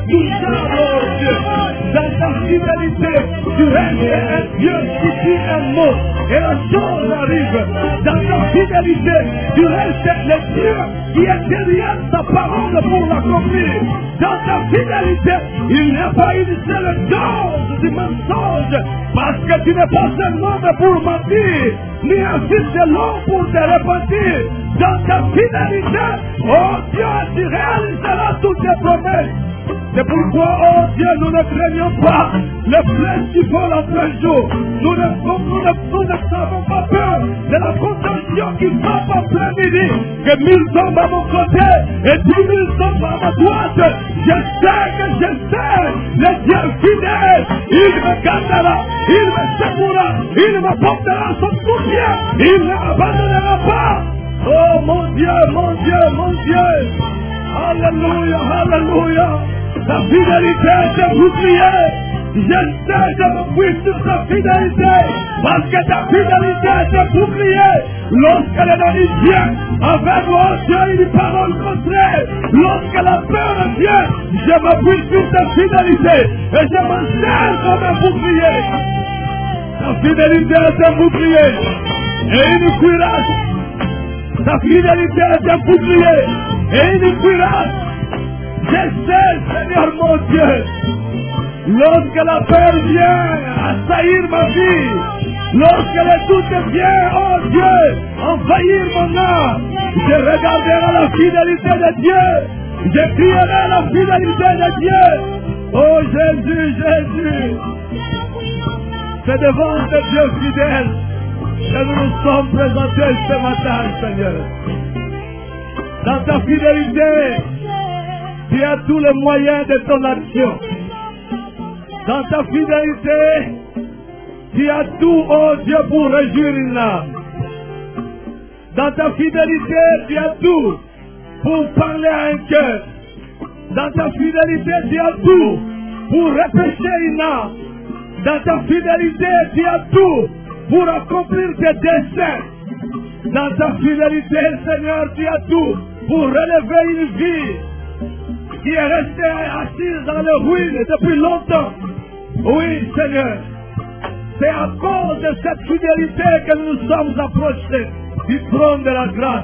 intouchable, oh Dieu. Dans ta fidélité, tu restes un Dieu qui dit un mot et la chose arrive. Dans ta fidélité, tu restes le Dieu qui est derrière ta parole pour l'accomplir. Dans ta fidélité, il n'y a pas une seule dose du mensonge, parce que tu n'es pas un homme pour mentir, ni un fils de l'homme pour te repentir. Dans ta fidélité, oh Dieu, tu réaliseras toutes tes promesses. C'est pourquoi, oh Dieu, nous ne craignons pas les flèches qui volent en plein jour. Nous ne savons pas peur de la contention qui frappe en plein midi. Que 1000 tombent à mon côté et 10 000 tombent à ma droite. Je sais, le Dieu fidèle, il me gardera, il me secourra, il m'apportera son soutien, il ne m'abandonnera pas. Oh mon Dieu, mon Dieu, mon Dieu. Alléluia, alléluia. Ta fidélité est un bouclier. Je sais de m'appuyer sur ta fidélité. Parce que ta fidélité est un bouclier. Lorsque l'ennemi vient avec mon Dieu, il dit parole contraire. Lorsque la peur vient, je m'appuie sur ta fidélité. Et je me sers comme un bouclier. Ta fidélité est un bouclier. Et une cuirasse. Ta fidélité est un bouclier. Et une cuirasse. Je sais, Seigneur mon Dieu, lorsque la peur vient assaillir ma vie, lorsque le doute vient, oh Dieu, envahir mon âme, je regarderai la fidélité de Dieu, je crierai la fidélité de Dieu. Oh Jésus, Jésus, c'est devant ce Dieu fidèle que nous nous sommes présentés ce matin, Seigneur. Dans ta fidélité, tu as tous les moyens de ton action. Dans ta fidélité, tu as tout, oh Dieu, pour réjouir une âme. Dans ta fidélité, tu as tout pour parler à un cœur. Dans ta fidélité, tu as tout pour repêcher une âme. Dans ta fidélité, tu as tout pour accomplir tes desseins. Dans ta fidélité, Seigneur, tu as tout pour relever une vie qui est restée assise dans le ruine depuis longtemps. Oui, Seigneur, c'est à cause de cette fidélité que nous nous sommes approchés du trône de la grâce.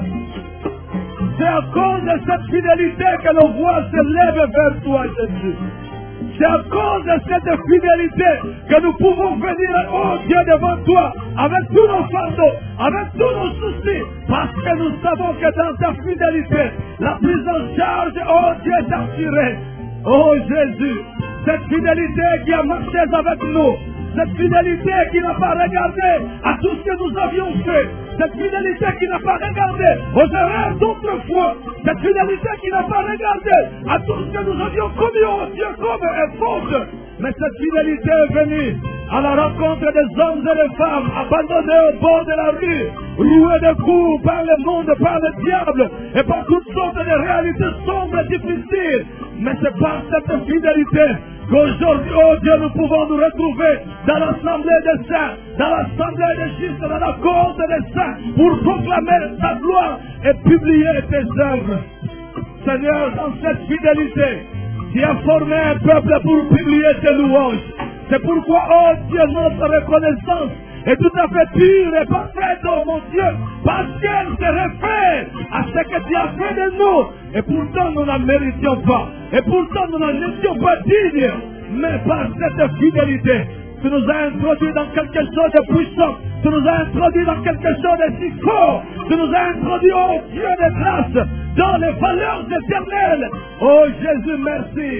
C'est à cause de cette fidélité que nos voix se lèvent vers toi, Jésus. C'est à cause de cette fidélité que nous pouvons venir, oh Dieu, devant toi, avec tous nos fardeaux, avec tous nos soucis, parce que nous savons que dans ta fidélité, la prise en charge, oh Dieu, est assurée. Oh Jésus, cette fidélité qui a marché avec nous, cette fidélité qui n'a pas regardé à tout ce que nous avions fait, cette fidélité qui n'a pas regardé aux erreurs d'autrefois, cette fidélité qui n'a pas regardé à tout ce que nous avions commis, oh Dieu, comme un faute. Mais cette fidélité est venue à la rencontre des hommes et des femmes abandonnés au bord de la rue, roués de coups par le monde, par le diable et par toutes sortes de réalités sombres et difficiles. Mais c'est par cette fidélité qu'aujourd'hui, oh Dieu, nous pouvons nous retrouver dans l'assemblée des saints, dans l'assemblée des justes, dans la cohorte des saints, pour proclamer ta gloire et publier tes œuvres. Seigneur, dans cette fidélité, tu as formé un peuple pour publier tes louanges. C'est pourquoi, oh Dieu, notre reconnaissance est tout à fait pure et parfaite, oh mon Dieu, parce qu'elle se réfère à ce que tu as fait de nous. Et pourtant, nous n'en méritions pas. Et pourtant, nous n'en étions pas dignes. Mais par cette fidélité, tu nous as introduits dans quelque chose de puissant. Tu nous as introduits dans quelque chose de si fort. Tu nous as introduits, oh Dieu de grâce, dans les valeurs éternelles. Oh Jésus, merci.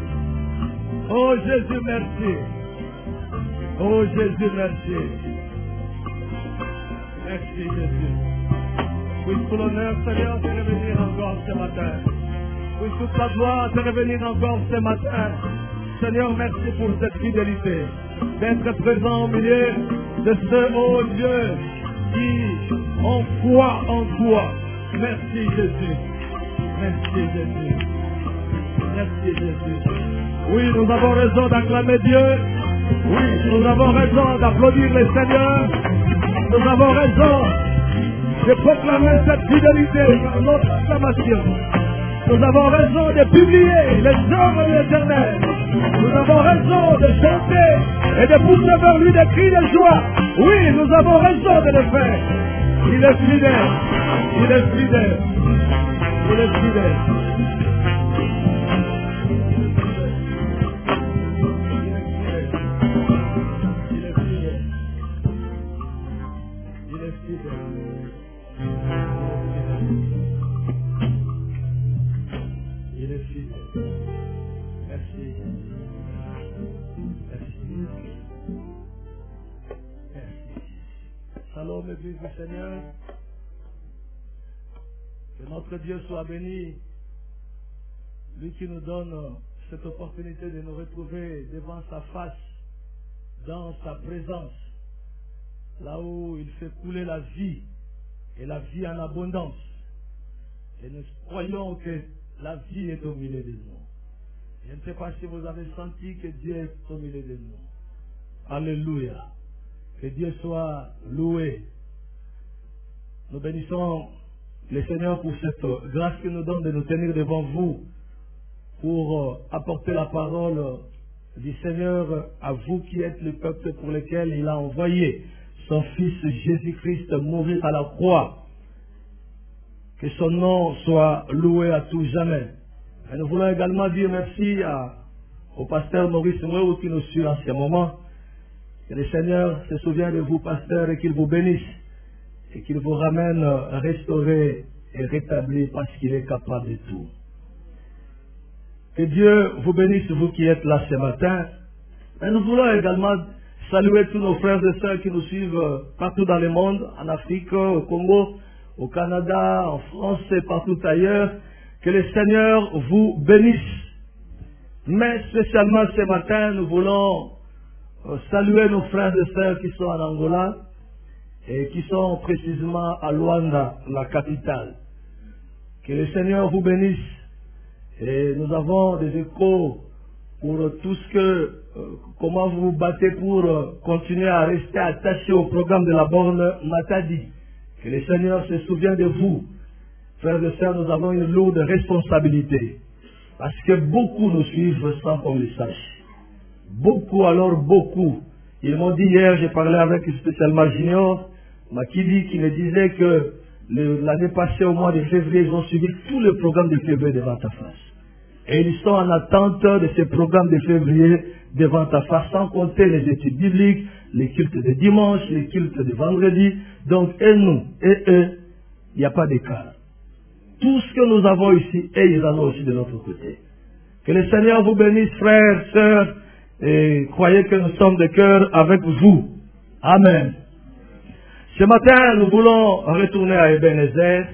Oh Jésus, merci. Oh Jésus, merci. Merci Jésus. Oui, tout l'honneur, Seigneur, de revenir encore ce matin. Oui, toute la gloire de revenir encore ce matin. Seigneur, merci pour cette fidélité. D'être présent au milieu de ceux, oh Dieu, qui ont foi en toi. Merci Jésus. Merci Jésus. Merci Jésus. Oui, nous avons raison d'acclamer Dieu. Oui, nous avons raison d'applaudir le Seigneur. Nous avons raison de proclamer cette fidélité par notre acclamation. Nous avons raison de publier les œuvres de l'Éternel. Nous avons raison de chanter et de pousser vers lui des cris de joie. Oui, nous avons raison de le faire. Il est fidèle. Il est fidèle. Il est fidèle. Shalom, Église du Seigneur. Que notre Dieu soit béni. Lui qui nous donne cette opportunité de nous retrouver devant sa face, dans sa présence, là où il fait couler la vie, et la vie en abondance. Et nous croyons que la vie est au milieu de nous. Je ne sais pas si vous avez senti que Dieu est au milieu de nous. Alléluia. Que Dieu soit loué. Nous bénissons le Seigneur pour cette grâce qu'il nous donne de nous tenir devant vous pour apporter la parole du Seigneur à vous qui êtes le peuple pour lequel il a envoyé son Fils Jésus-Christ mourir à la croix. Que son nom soit loué à tout jamais. Et nous voulons également dire merci au pasteur Maurice Mouéou qui nous suit en ce moment. Que le Seigneur se souvienne de vous, pasteur, et qu'il vous bénisse. Et qu'il vous ramène restauré et rétabli parce qu'il est capable de tout. Que Dieu vous bénisse, vous qui êtes là ce matin. Et nous voulons également saluer tous nos frères et sœurs qui nous suivent partout dans le monde, en Afrique, au Congo, au Canada, en France et partout ailleurs. Que le Seigneur vous bénisse. Mais spécialement ce matin, nous voulons saluer nos frères et sœurs qui sont en Angola et qui sont précisément à Luanda, la capitale. Que le Seigneur vous bénisse. Et nous avons des échos pour tout ce que, comment vous vous battez pour continuer à rester attaché au programme de la borne Matadi. Que le Seigneur se souvienne de vous. Frères et sœurs, nous avons une lourde responsabilité. Parce que beaucoup nous suivent sans qu'on le sache. Beaucoup, alors beaucoup. Ils m'ont dit hier, j'ai parlé avec spécialement Junior, Makidi, qui me disait que l'année passée, au mois de février, ils ont suivi tout le programme de février devant ta face. Et ils sont en attente de ce programme de février devant ta face, sans compter les études bibliques, les cultes de dimanche, les cultes de vendredi. Donc, et nous, et eux, il n'y a pas d'écart. Tout ce que nous avons ici, et ils en ont aussi de notre côté. Que le Seigneur vous bénisse, frères, sœurs, et croyez que nous sommes de cœur avec vous. Amen. Ce matin, nous voulons retourner à Ebenezer,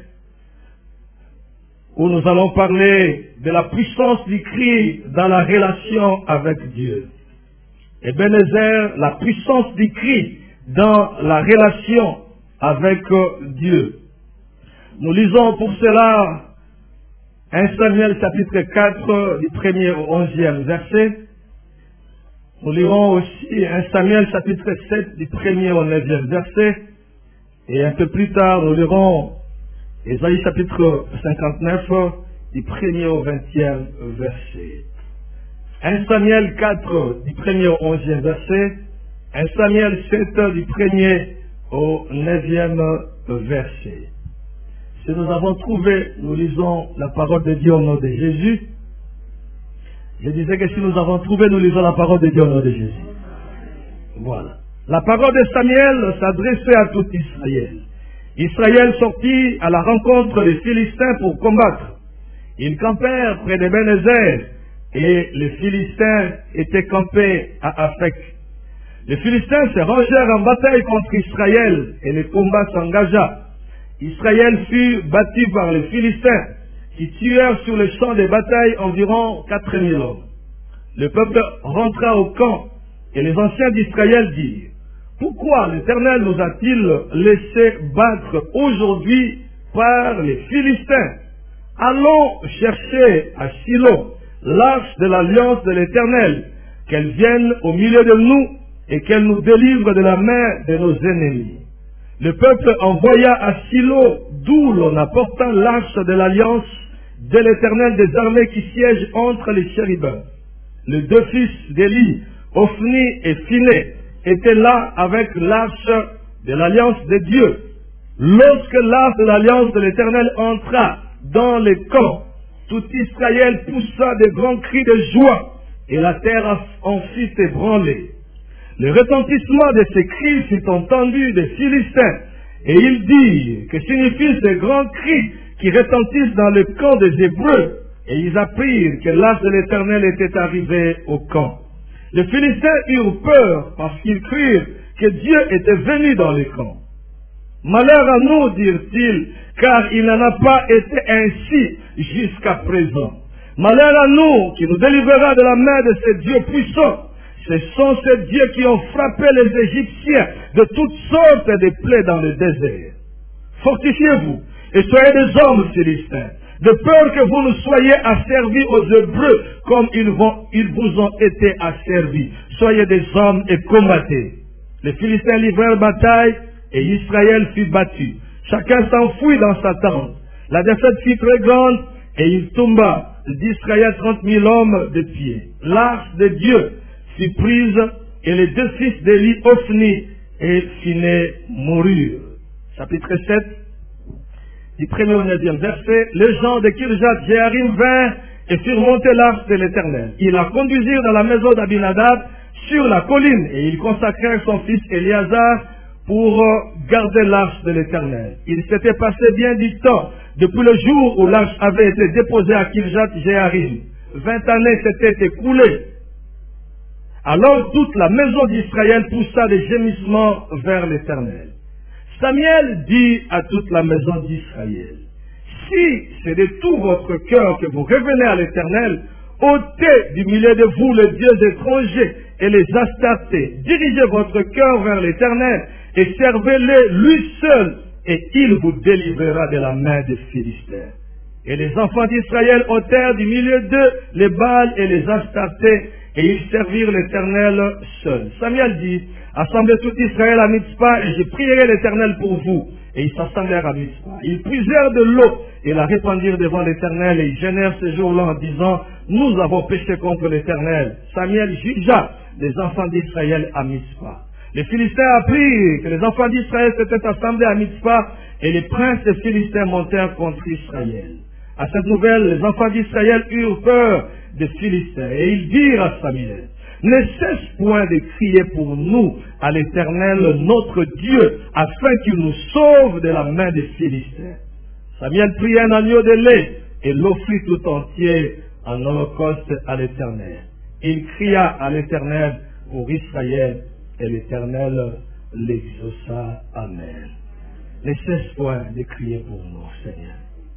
où nous allons parler de la puissance du cri dans la relation avec Dieu. Ebenezer, la puissance du cri dans la relation avec Dieu. Nous lisons pour cela 1 Samuel chapitre 4 du 1er au 11e verset. Nous lirons aussi 1 Samuel chapitre 7 du 1er au 9e verset. Et un peu plus tard, nous lirons Ésaïe chapitre 59 du 1er au 20e verset. 1 Samuel 4 du 1er au 11e verset. 1 Samuel 7 du 1er au 9e verset. Si nous avons trouvé, nous lisons la parole de Dieu au nom de Jésus. Je disais que si nous avons trouvé, nous lisons la parole de Dieu au nom de Jésus. Voilà. La parole de Samuel s'adressait à tout Israël. Israël sortit à la rencontre des Philistins pour combattre. Ils campèrent près d'Ebenezer et les Philistins étaient campés à Afek. Les Philistins se rangèrent en bataille contre Israël et le combat s'engagea. Israël fut battu par les Philistins qui tuèrent sur le champ de bataille environ 4000 hommes. Le peuple rentra au camp et les anciens d'Israël dirent: pourquoi l'Éternel nous a-t-il laissé battre aujourd'hui par les Philistins? Allons chercher à Silo l'arche de l'alliance de l'Éternel, qu'elle vienne au milieu de nous et qu'elle nous délivre de la main de nos ennemis. Le peuple envoya à Silo, d'où l'on apporta l'arche de l'alliance, de l'Éternel des armées qui siège entre les chérubins. Les deux fils d'Élie, Ophni et Phiné, étaient là avec l'arche de l'alliance de Dieu. Lorsque l'arche de l'alliance de l'Éternel entra dans les camps, tout Israël poussa de grands cris de joie, et la terre en fut ébranlée. Le retentissement de ces cris fut entendu des Philistins, et ils dirent que signifient ces grands cris qui retentissent dans le camp des Hébreux, et ils apprirent que l'arche de l'Éternel était arrivée au camp. Les Philistins eurent peur parce qu'ils crurent que Dieu était venu dans le camp. Malheur à nous, dirent-ils, car il n'en a pas été ainsi jusqu'à présent. Malheur à nous qui nous délivrera de la main de ces dieux puissants. Ce sont ces dieux qui ont frappé les Égyptiens de toutes sortes de plaies dans le désert. Fortifiez-vous et soyez des hommes philistins, de peur que vous ne soyez asservis aux Hébreux comme ils vous ont été asservis. Soyez des hommes et combattez. Les Philistins livrèrent bataille et Israël fut battu. Chacun s'enfuit dans sa tente. La défaite fut très grande et il tomba d'Israël 30 000 hommes de pied. L'arche de Dieu fut prise et les deux fils d'Élie, Ophni et Phiné, moururent. Chapitre 7, du 1er au 9e verset. Les gens de Kirjath Jéarim vinrent et firent monter l'arche de l'Éternel. Ils la conduisirent dans la maison d'Abinadab sur la colline et ils consacrèrent son fils Éléazar pour garder l'arche de l'Éternel. Il s'était passé bien du temps depuis le jour où l'arche avait été déposée à Kirjath Jéarim. 20 années s'étaient écoulées. Alors toute la maison d'Israël poussa des gémissements vers l'Éternel. Samuel dit à toute la maison d'Israël, si c'est de tout votre cœur que vous revenez à l'Éternel, ôtez du milieu de vous les dieux étrangers et les Astartés, dirigez votre cœur vers l'Éternel et servez-le lui seul, et il vous délivrera de la main des Philistins. Et les enfants d'Israël ôtèrent du milieu d'eux les Baals et les Astartés, et ils servirent l'Éternel seul. Samuel dit, assemblez tout Israël à Mitzpah, et je prierai l'Éternel pour vous. Et ils s'assemblèrent à Mitzpah. Ils puisèrent de l'eau, et la répandirent devant l'Éternel, et ils gênèrent ce jour-là en disant, nous avons péché contre l'Éternel. Samuel jugea les enfants d'Israël à Mitzpah. Les Philistins apprirent que les enfants d'Israël s'étaient assemblés à Mitzpah, et les princes des Philistins montèrent contre Israël. À cette nouvelle, les enfants d'Israël eurent peur des Philistins, et ils dirent à Samuel, ne cesse point de crier pour nous à l'Éternel notre Dieu, afin qu'il nous sauve de la main des Philistins. Samuel prit un agneau de lait et l'offrit tout entier en holocauste à l'Éternel. Il cria à l'Éternel pour Israël, et l'Éternel l'exauça. Amen. Ne cesse point de crier pour nous, Seigneur.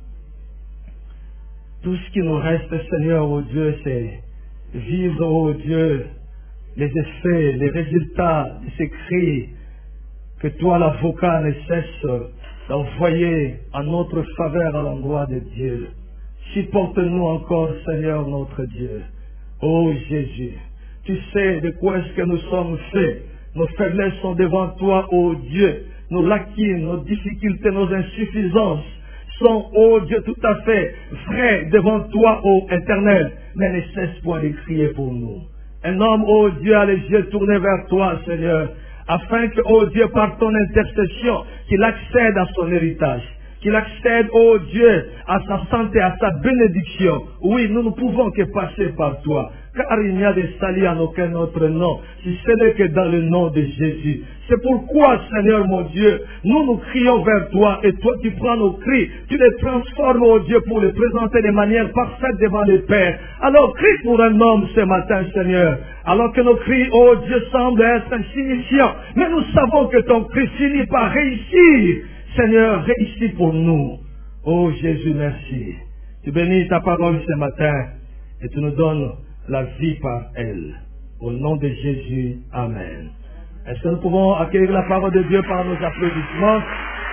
Tout ce qui nous reste, Seigneur, ô Dieu, c'est vivre, ô Dieu, les effets, les résultats de ces cris que toi, l'avocat, ne cesse d'envoyer en notre faveur à l'endroit de Dieu. Supporte-nous encore, Seigneur, notre Dieu. Ô Jésus, tu sais de quoi est-ce que nous sommes faits. Nos faiblesses sont devant toi, ô Dieu. Nos lacunes, nos difficultés, nos insuffisances sont, ô Dieu, tout à fait vrais devant toi, ô Éternel. Mais ne cesse point de crier pour nous. Un homme, ô Dieu, a les yeux tournés vers toi, Seigneur, afin que, ô Dieu, par ton intercession, qu'il accède à son héritage, qu'il accède, ô Dieu, à sa santé, à sa bénédiction. Oui, nous ne pouvons que passer par toi, car il n'y a de salut en aucun autre nom, si ce n'est que dans le nom de Jésus. C'est pourquoi, Seigneur mon Dieu, nous crions vers toi, et toi tu prends nos cris, tu les transformes, ô Dieu, pour les présenter de manière parfaite devant le Père. Alors crie pour un homme ce matin, Seigneur, alors que nos cris, ô Dieu, semblent être insignifiants, mais nous savons que ton cri finit par réussir. Seigneur, réussis pour nous. Oh Jésus, merci. Tu bénis ta parole ce matin et tu nous donnes la vie par elle. Au nom de Jésus, Amen. Est-ce que nous pouvons accueillir la parole de Dieu par nos applaudissements?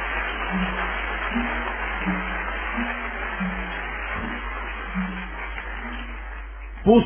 Pour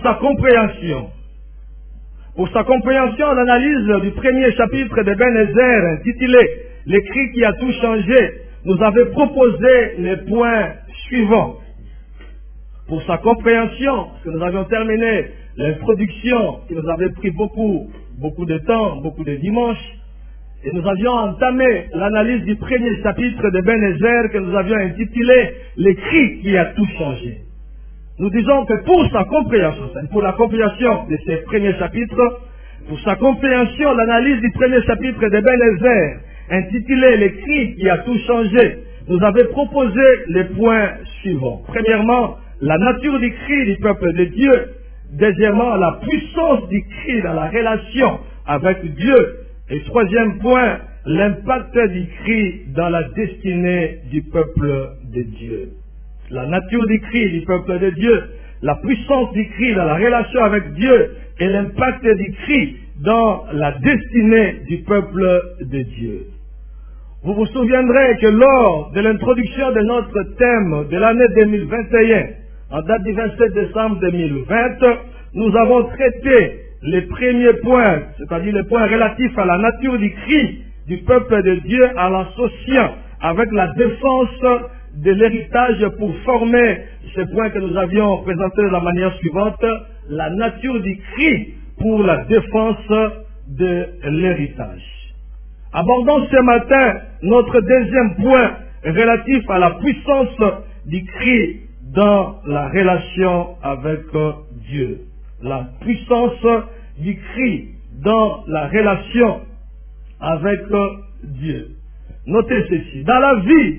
sa compréhension, l'analyse du premier chapitre de Ben-Ezer, intitulé « L'écrit qui a tout changé », nous avait proposé les points suivants. pour sa compréhension, parce que nous avions terminé l'introduction qui nous avait pris beaucoup de temps, beaucoup de dimanches, et nous avions entamé l'analyse du premier chapitre de Ebenezer que nous avions intitulé « L'écrit qui a tout changé ». Nous disons que pour sa compréhension, pour la compréhension de ces premiers chapitres, pour sa compréhension, l'analyse du premier chapitre de Ebenezer, intitulé « L'écrit qui a tout changé », nous avait proposé les points suivants. Premièrement, la nature du cri du peuple de Dieu. Deuxièmement, la puissance du cri dans la relation avec Dieu. Et troisième point, l'impact du cri dans la destinée du peuple de Dieu. La nature du cri du peuple de Dieu, la puissance du cri dans la relation avec Dieu et l'impact du cri dans la destinée du peuple de Dieu. Vous vous souviendrez que lors de l'introduction de notre thème de l'année 2021, en date du 27 décembre 2020, nous avons traité les premiers points, c'est-à-dire les points relatifs à la nature du cri du peuple de Dieu en l'associant avec la défense de l'héritage pour former ce point que nous avions présenté de la manière suivante, la nature du cri pour la défense de l'héritage. Abordons ce matin notre deuxième point relatif à la puissance du cri dans la relation avec Dieu. La puissance du cri dans la relation avec Dieu. Notez ceci. Dans la vie,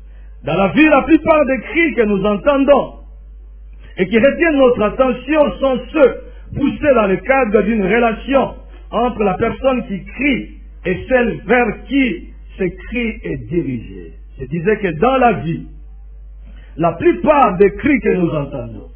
la plupart des cris que nous entendons et qui retiennent notre attention sont ceux poussés dans le cadre d'une relation entre la personne qui crie et celle vers qui ce cri est dirigé. Je disais que dans la vie, la plupart des cris que nous entendons,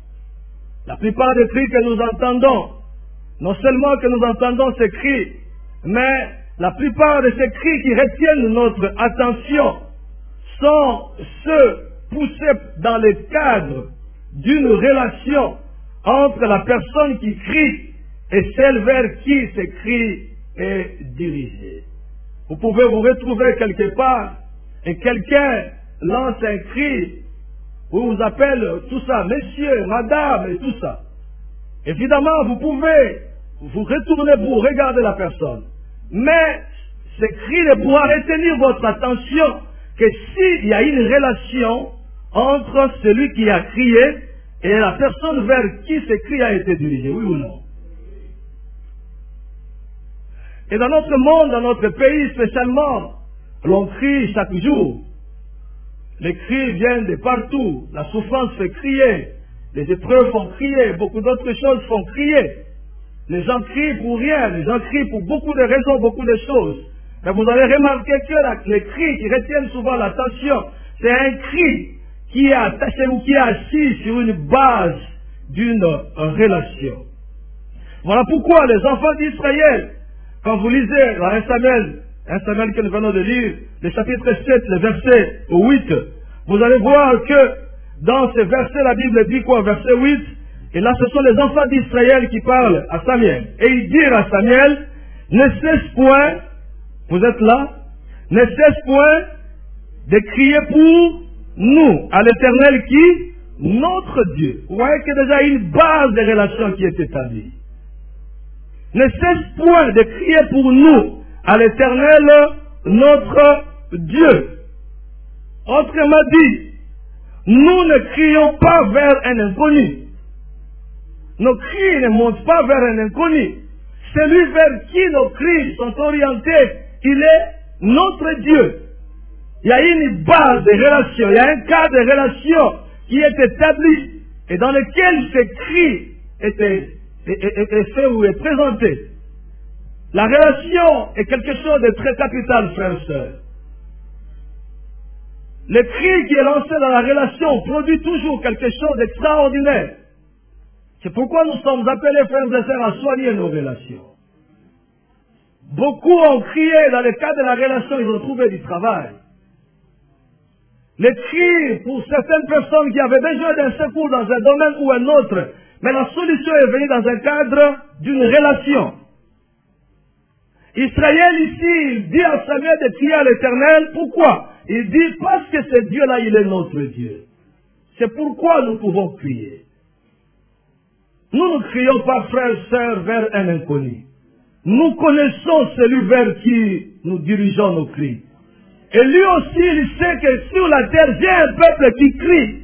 non seulement que nous entendons ces cris, mais la plupart de ces cris qui retiennent notre attention sont ceux poussés dans le cadre d'une relation entre la personne qui crie et celle vers qui ce cri est dirigé. Vous pouvez vous retrouver quelque part et quelqu'un lance un cri ou vous appelle tout ça, monsieur, madame et tout ça. Évidemment, vous pouvez vous retourner pour regarder la personne. Mais ce cri ne pourra retenir votre attention que s'il y a une relation entre celui qui a crié et la personne vers qui ce cri a été dirigé, oui ou non? Et dans notre monde, dans notre pays spécialement, l'on crie chaque jour. Les cris viennent de partout. La souffrance fait crier. Les épreuves font crier. Beaucoup d'autres choses font crier. Les gens crient pour rien. Les gens crient pour beaucoup de raisons, beaucoup de choses. Mais vous allez remarquer que les cris qui retiennent souvent l'attention, c'est un cri qui est attaché ou qui est assis sur une base d'une relation. Voilà pourquoi les enfants d'Israël, quand vous lisez dans 1 Samuel que nous venons de lire, le chapitre 7, le verset 8, vous allez voir que dans ce verset, la Bible dit quoi, verset 8, et là ce sont les enfants d'Israël qui parlent à Samuel. Et ils dirent à Samuel, ne cesse point, vous êtes là, ne cesse point de crier pour nous, à l'Éternel qui, notre Dieu. Vous voyez qu'il y a déjà une base de relation qui est établie. Ne cesse point de crier pour nous, à l'Éternel, notre Dieu. Autrement dit, nous ne crions pas vers un inconnu. Nos cris ne montent pas vers un inconnu. Celui vers qui nos cris sont orientés, il est notre Dieu. Il y a une base de relation, il y a un cadre de relation qui est établi et dans lequel ce cri est fait ou est présenté. La relation est quelque chose de très capital, frères et sœurs. Le cri qui est lancé dans la relation produit toujours quelque chose d'extraordinaire. C'est pourquoi nous sommes appelés, frères et sœurs, à soigner nos relations. Beaucoup ont crié dans le cadre de la relation, ils ont trouvé du travail. Les cris pour certaines personnes qui avaient besoin d'un secours dans un domaine ou un autre, mais la solution est venue dans un cadre d'une relation. Israël ici, il dit à Samuel de crier à l'Éternel. Pourquoi? Il dit parce que ce Dieu-là, il est notre Dieu. C'est pourquoi nous pouvons crier. Nous ne crions pas, frères et sœurs, vers un inconnu. Nous connaissons celui vers qui nous dirigeons nos cris. Et lui aussi, il sait que sur la terre, j'ai un peuple qui crie.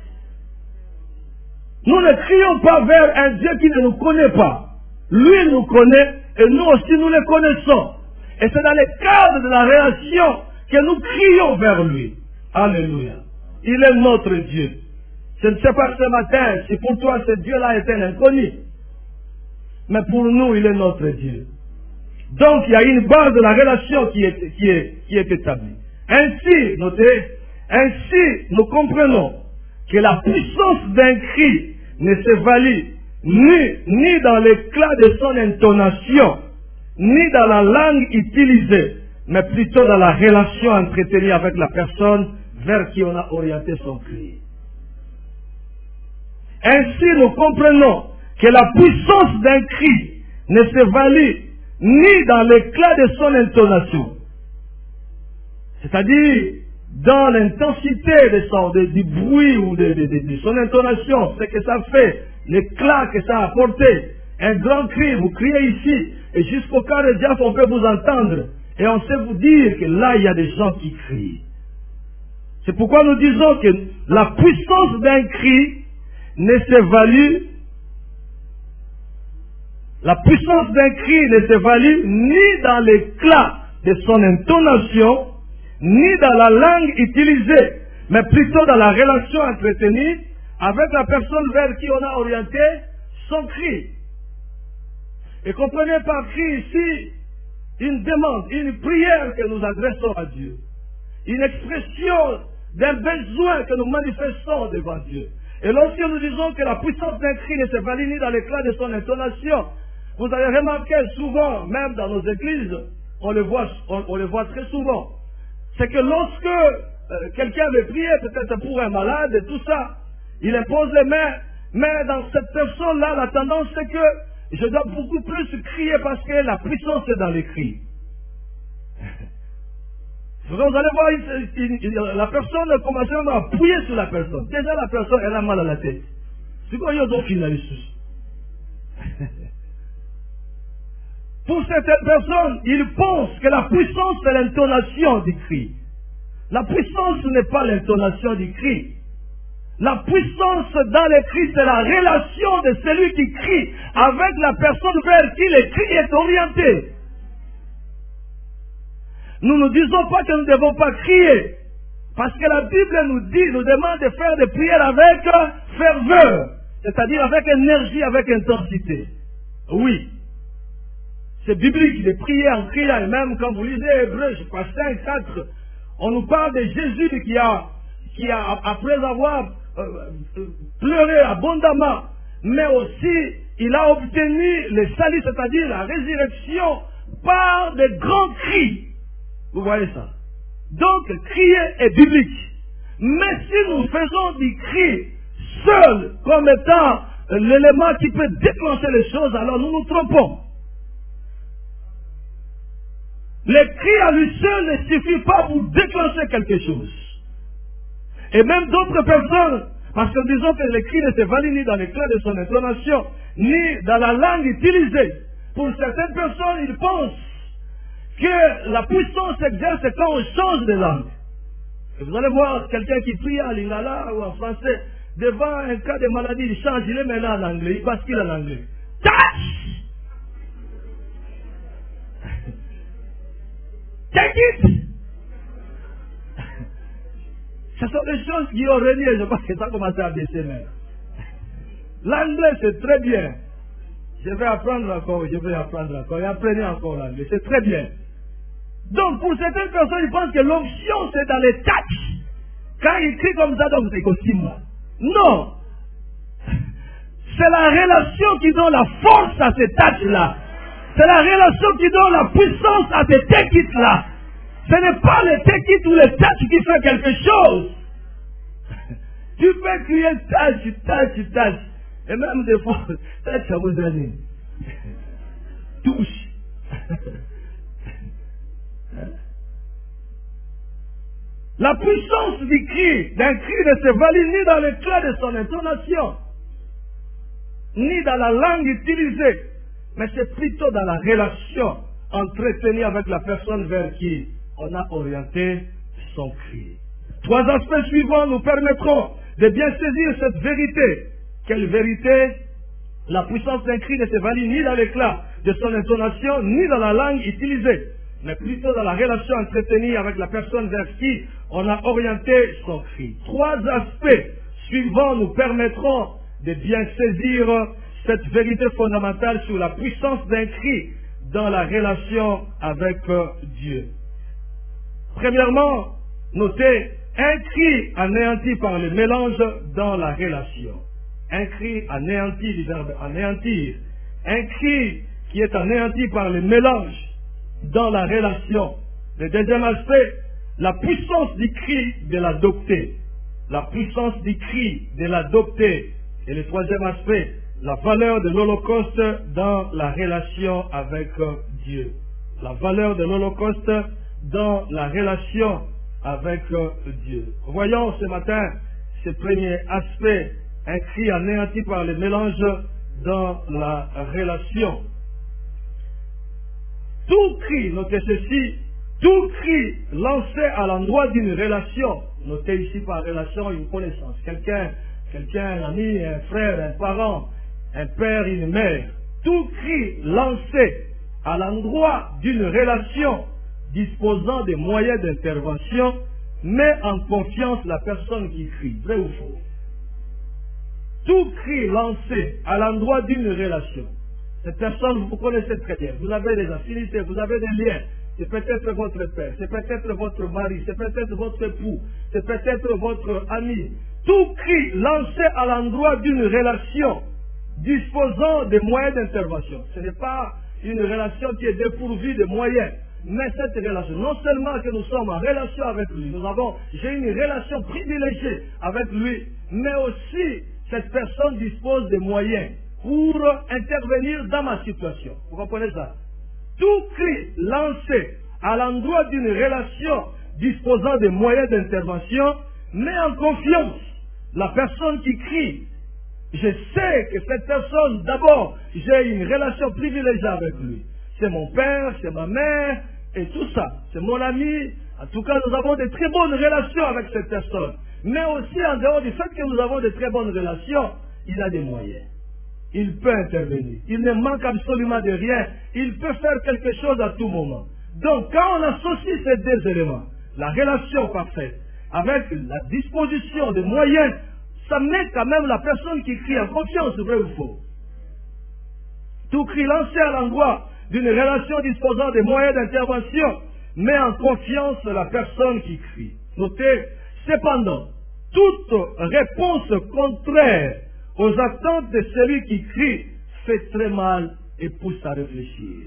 Nous ne crions pas vers un Dieu qui ne nous connaît pas. Lui nous connaît et nous aussi nous le connaissons. Et c'est dans le cadre de la relation que nous crions vers lui. Alléluia. Il est notre Dieu. Je ne sais pas ce matin si pour toi ce Dieu-là est un inconnu. Mais pour nous, il est notre Dieu. Donc, il y a une base de la relation qui est établie. Ainsi, notez, ainsi, nous comprenons que la puissance d'un cri ne s'évalue ni dans l'éclat de son intonation, ni dans la langue utilisée, mais plutôt dans la relation entretenue avec la personne vers qui on a orienté son cri. Ainsi, nous comprenons que la puissance d'un cri ne s'évalue ni dans l'éclat de son intonation, c'est-à-dire dans l'intensité du bruit ou de son intonation, ce que ça fait, l'éclat que ça a apporté. Un grand cri, vous criez ici, et jusqu'au cas de diable, on peut vous entendre, et on sait vous dire que là, il y a des gens qui crient. C'est pourquoi nous disons que la puissance d'un cri ne s'évalue, la puissance d'un cri ne s'évalue ni dans l'éclat de son intonation, ni dans la langue utilisée, mais plutôt dans la relation entretenue avec la personne vers qui on a orienté son cri. Et comprenez par cri ici une demande, une prière que nous adressons à Dieu, une expression d'un besoin que nous manifestons devant Dieu. Et lorsque nous disons que la puissance d'un cri ne s'évalue ni dans l'éclat de son intonation, vous avez remarqué souvent, même dans nos églises, on le voit très souvent, c'est que lorsque quelqu'un veut prier, peut-être pour un malade et tout ça, il impose les mains, mais dans cette personne-là, la tendance c'est que je dois beaucoup plus crier parce que la puissance est dans les cris. Vous allez voir, la personne commence à appuyer sur la personne. Déjà la personne, elle a mal à la tête. C'est quoi, il y a d'autres finalistes. Pour certaines personnes, ils pensent que la puissance c'est l'intonation du cri. La puissance n'est pas l'intonation du cri. La puissance dans les cris, c'est la relation de celui qui crie avec la personne vers qui le cri est orienté. Nous ne disons pas que nous ne devons pas crier. Parce que la Bible nous demande de faire des prières avec ferveur. C'est-à-dire avec énergie, avec intensité. Oui. C'est biblique de prier en criant. Et même quand vous lisez Hébreux, je crois 5, 4, on nous parle de Jésus qui a après avoir pleuré abondamment, mais aussi il a obtenu le salut, c'est-à-dire la résurrection, par de grands cris. Vous voyez ça? Donc, crier est biblique. Mais si nous faisons du cri seul comme étant l'élément qui peut déclencher les choses, alors nous nous trompons. Le cri à lui seul ne suffit pas pour déclencher quelque chose. Et même d'autres personnes, parce que disons que le cri ne se valide ni dans l'éclat de son intonation, ni dans la langue utilisée. Pour certaines personnes, ils pensent que la puissance s'exerce quand on change de langue. Et vous allez voir quelqu'un qui prie en lingala ou en français, devant un cas de maladie, il change, il est maintenant en anglais, il bascule en anglais. Touch! Take it! Ce sont des choses qui ont régné, je pense que ça a commencé à baisser même. L'anglais c'est très bien. Je vais apprendre encore, et apprenez encore l'anglais, c'est très bien. Donc pour certaines personnes, ils pensent que l'onction c'est dans les touchs. Quand ils crient comme ça, donc c'est aussi moi. Non! C'est la relation qui donne la force à ces touchs-là. C'est la relation qui donne la puissance à ces take-it-là. Ce n'est pas le take-it ou le touch qui fait quelque chose. Tu peux crier touch. Et même des fois, touch à vos années. Touche. La puissance du cri, d'un cri ne se valide ni dans l'éclat de son intonation, ni dans la langue utilisée, mais c'est plutôt dans la relation entretenue avec la personne vers qui on a orienté son cri. 3 aspects suivants nous permettront de bien saisir cette vérité. Quelle vérité? La puissance d'un cri ne se valide ni dans l'éclat de son intonation, ni dans la langue utilisée, mais plutôt dans la relation entretenue avec la personne vers qui on a orienté son cri. 3 aspects suivants nous permettront de bien saisir cette vérité fondamentale sur la puissance d'un cri dans la relation avec Dieu. Premièrement, notez, un cri anéanti par le mélange dans la relation. Un cri anéanti, du verbe anéantir. Un cri qui est anéanti par le mélange dans la relation. Le deuxième aspect, la puissance du cri de l'adopté. La puissance du cri de l'adopté. Et le troisième aspect, la valeur de l'Holocauste dans la relation avec Dieu. La valeur de l'Holocauste dans la relation avec Dieu. Voyons ce matin ce premier aspect, un cri anéanti par le mélange dans la relation. Tout cri, notez ceci, tout cri lancé à l'endroit d'une relation, notez ici par relation une connaissance, quelqu'un, un ami, un frère, un parent, un père, une mère, tout cri lancé à l'endroit d'une relation disposant des moyens d'intervention met en confiance la personne qui crie, vrai ou faux? Tout cri lancé à l'endroit d'une relation, cette personne, vous connaissez très bien, vous avez des affinités, vous avez des liens, c'est peut-être votre père, c'est peut-être votre mari, c'est peut-être votre époux, c'est peut-être votre ami. Tout cri lancé à l'endroit d'une relation disposant des moyens d'intervention. Ce n'est pas une relation qui est dépourvue de moyens, mais cette relation, non seulement que nous sommes en relation avec lui, j'ai une relation privilégiée avec lui, mais aussi cette personne dispose des moyens pour intervenir dans ma situation. Vous comprenez ça? Tout cri lancé à l'endroit d'une relation disposant des moyens d'intervention met en confiance la personne qui crie. Je sais que cette personne, d'abord, j'ai une relation privilégiée avec lui. C'est mon père, c'est ma mère, et tout ça. C'est mon ami. En tout cas, nous avons de très bonnes relations avec cette personne. Mais aussi, en dehors du fait que nous avons de très bonnes relations, il a des moyens. Il peut intervenir. Il ne manque absolument de rien. Il peut faire quelque chose à tout moment. Donc, quand on associe ces 2 éléments, la relation parfaite, avec la disposition de moyens, ça met quand même la personne qui crie en confiance, vrai ou faux? Tout cri lancé à l'endroit d'une relation disposant des moyens d'intervention met en confiance la personne qui crie. Notez, cependant, toute réponse contraire aux attentes de celui qui crie fait très mal et pousse à réfléchir.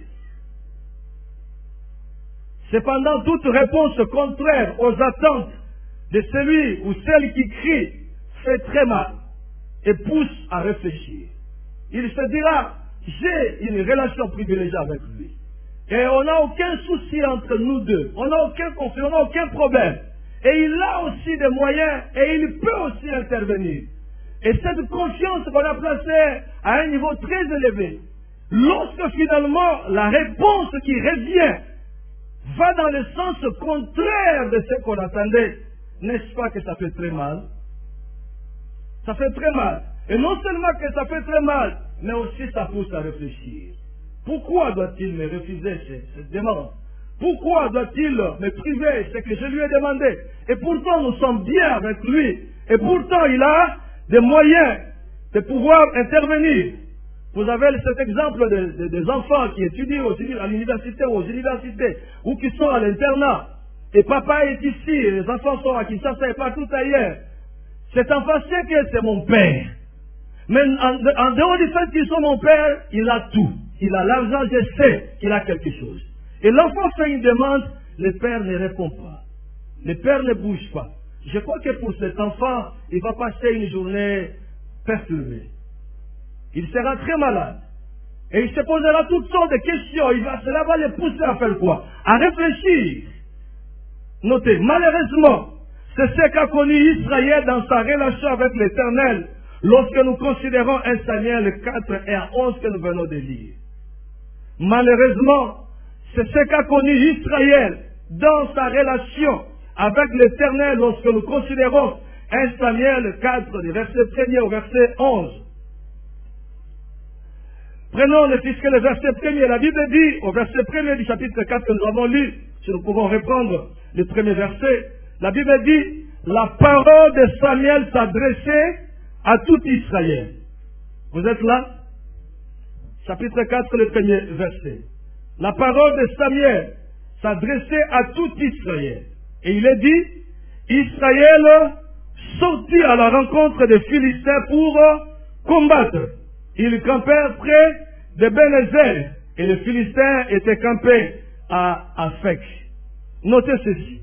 Cependant, toute réponse contraire aux attentes de celui ou celle qui crie fait très mal et pousse à réfléchir. Il se dira, j'ai une relation privilégiée avec lui. Et on n'a aucun souci entre nous deux. On n'a aucun conflit, on n'a aucun problème. Et il a aussi des moyens et il peut aussi intervenir. Et cette confiance qu'on a placée à un niveau très élevé, lorsque finalement la réponse qui revient va dans le sens contraire de ce qu'on attendait, n'est-ce pas que ça fait très mal? Ça fait très mal. Et non seulement que ça fait très mal, mais aussi ça pousse à réfléchir. Pourquoi doit-il me refuser cette demande? Pourquoi doit-il me priver ce que je lui ai demandé? Et pourtant nous sommes bien avec lui. Et pourtant il a des moyens de pouvoir intervenir. Vous avez cet exemple des enfants qui étudient à l'université ou aux universités, ou qui sont à l'internat. Et papa est ici, et les enfants sont à Kinshasa et partout ailleurs. Cet enfant sait que c'est mon père. Mais en dehors du fait qu'ils sont mon père, il a tout. Il a l'argent, je sais qu'il a quelque chose. Et l'enfant fait une demande, le père ne répond pas. Le père ne bouge pas. Je crois que pour cet enfant, il va passer une journée perturbée. Il sera très malade. Et il se posera toutes sortes de questions. Cela va le pousser à faire quoi? À réfléchir. Notez, malheureusement, C'est ce qu'a connu Israël dans sa relation avec l'Éternel lorsque nous considérons 1 Samuel 4 et à 11 que nous venons de lire. Malheureusement, c'est ce qu'a connu Israël dans sa relation avec l'Éternel lorsque nous considérons 1 Samuel 4, du verset 1er au verset 11. Prenons puisque le verset 1er, la Bible dit, au verset 1er du chapitre 4 que nous avons lu, si nous pouvons reprendre le premier verset, la Bible dit, la parole de Samuel s'adressait à tout Israël. Vous êtes là? Chapitre 4, le premier verset. La parole de Samuel s'adressait à tout Israël. Et il est dit, Israël sortit à la rencontre des Philistins pour combattre. Ils campèrent près de Ben-Ezer et les Philistins étaient campés à Afek. Notez ceci.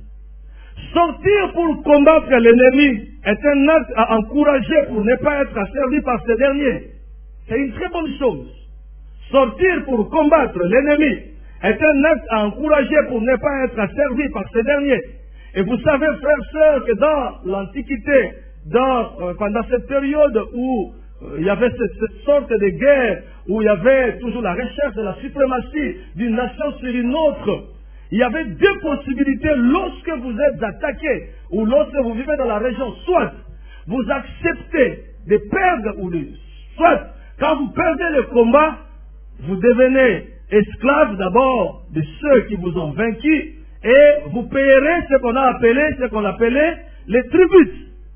Sortir pour combattre l'ennemi est un acte à encourager pour ne pas être asservi par ce dernier. C'est une très bonne chose. Sortir pour combattre l'ennemi est un acte à encourager pour ne pas être asservi par ce dernier. Et vous savez, frères et sœurs, que dans l'Antiquité, pendant cette période où il y avait cette sorte de guerre, où il y avait toujours la recherche de la suprématie d'une nation sur une autre, il y avait deux possibilités lorsque vous êtes attaqué ou lorsque vous vivez dans la région. Soit vous acceptez de perdre ou soit quand vous perdez le combat, vous devenez esclave d'abord de ceux qui vous ont vaincus et vous payerez ce qu'on appelait les tributs.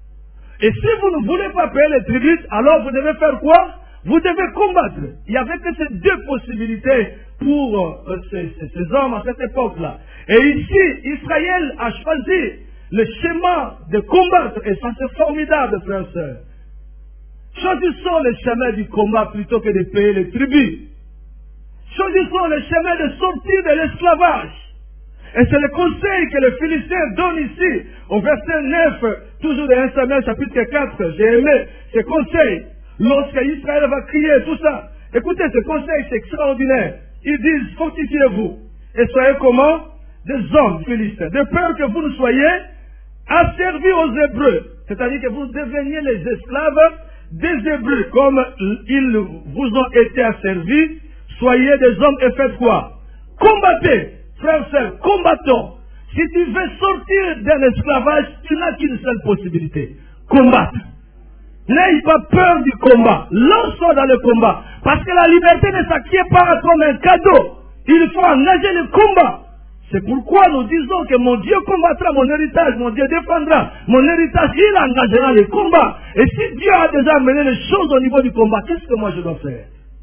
Et si vous ne voulez pas payer les tributs, alors vous devez faire quoi? Vous devez combattre. Il n'y avait que ces deux possibilités pour ces hommes à cette époque-là. Et ici, Israël a choisi le chemin de combattre. Et ça, c'est formidable, frères et sœurs. Choisissons le chemin du combat plutôt que de payer les tributs. Choisissons le chemin de sortir de l'esclavage. Et c'est le conseil que le Philistin donne ici, au verset 9, toujours de 1 Samuel chapitre 4. J'ai aimé ce conseil. Lorsque Israël va crier tout ça, écoutez, ce conseil, c'est extraordinaire. Ils disent, fortifiez-vous. Et soyez comment? Des hommes philistins. De peur que vous ne soyez asservis aux Hébreux. C'est-à-dire que vous deveniez les esclaves des Hébreux. Comme ils vous ont été asservis, soyez des hommes et faites quoi? Combattez. Frères et sœurs, combattons. Si tu veux sortir d'un esclavage, tu n'as qu'une seule possibilité. Combattre. N'ayez pas peur du combat. Lance-toi dans le combat. Parce que la liberté ne s'acquiert pas comme un cadeau. Il faut engager le combat. C'est pourquoi nous disons que mon Dieu combattra mon héritage, mon Dieu défendra mon héritage, il engagera le combat. Et si Dieu a déjà mené les choses au niveau du combat, qu'est-ce que moi je dois faire?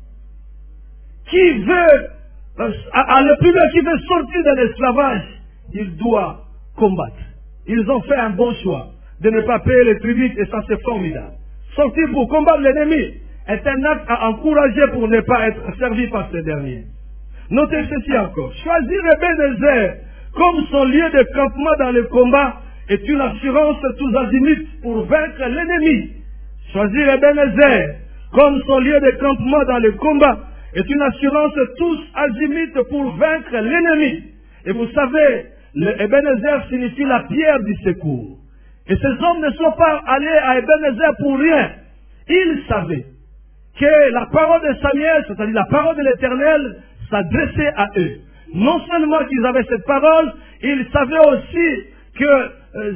Qui veut aller plus loin, qui veut sortir de l'esclavage, il doit combattre. Ils ont fait un bon choix de ne pas payer les tributs et ça c'est formidable. Sortir pour combattre l'ennemi est un acte à encourager pour ne pas être servi par ce dernier. Notez ceci encore. Choisir Ebenezer comme son lieu de campement dans le combat est une assurance tous azimuts pour vaincre l'ennemi. Choisir Ebenezer comme son lieu de campement dans le combat est une assurance tous azimuts pour vaincre l'ennemi. Et vous savez, le Ebenezer signifie la pierre du secours. Et ces hommes ne sont pas allés à Ebenezer pour rien. Ils savaient que la parole de Samuel, c'est-à-dire la parole de l'Éternel, s'adressait à eux. Non seulement qu'ils avaient cette parole, ils savaient aussi que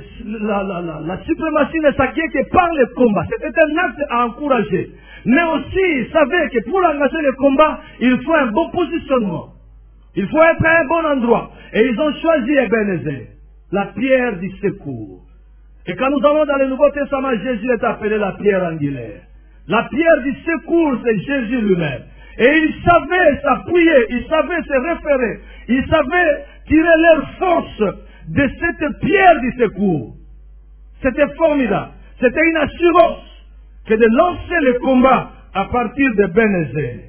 la suprématie ne s'acquiert que par le combat. C'était un acte à encourager. Mais aussi, ils savaient que pour engager le combat, il faut un bon positionnement. Il faut être à un bon endroit. Et ils ont choisi Ebenezer, la pierre du secours. Et quand nous allons dans le Nouveau Testament, Jésus est appelé la pierre angulaire. La pierre du secours, c'est Jésus lui-même. Et ils savaient s'appuyer, ils savaient se référer, ils savaient tirer leur force de cette pierre du secours. C'était formidable. C'était une assurance que de lancer le combat à partir de Ebenezer.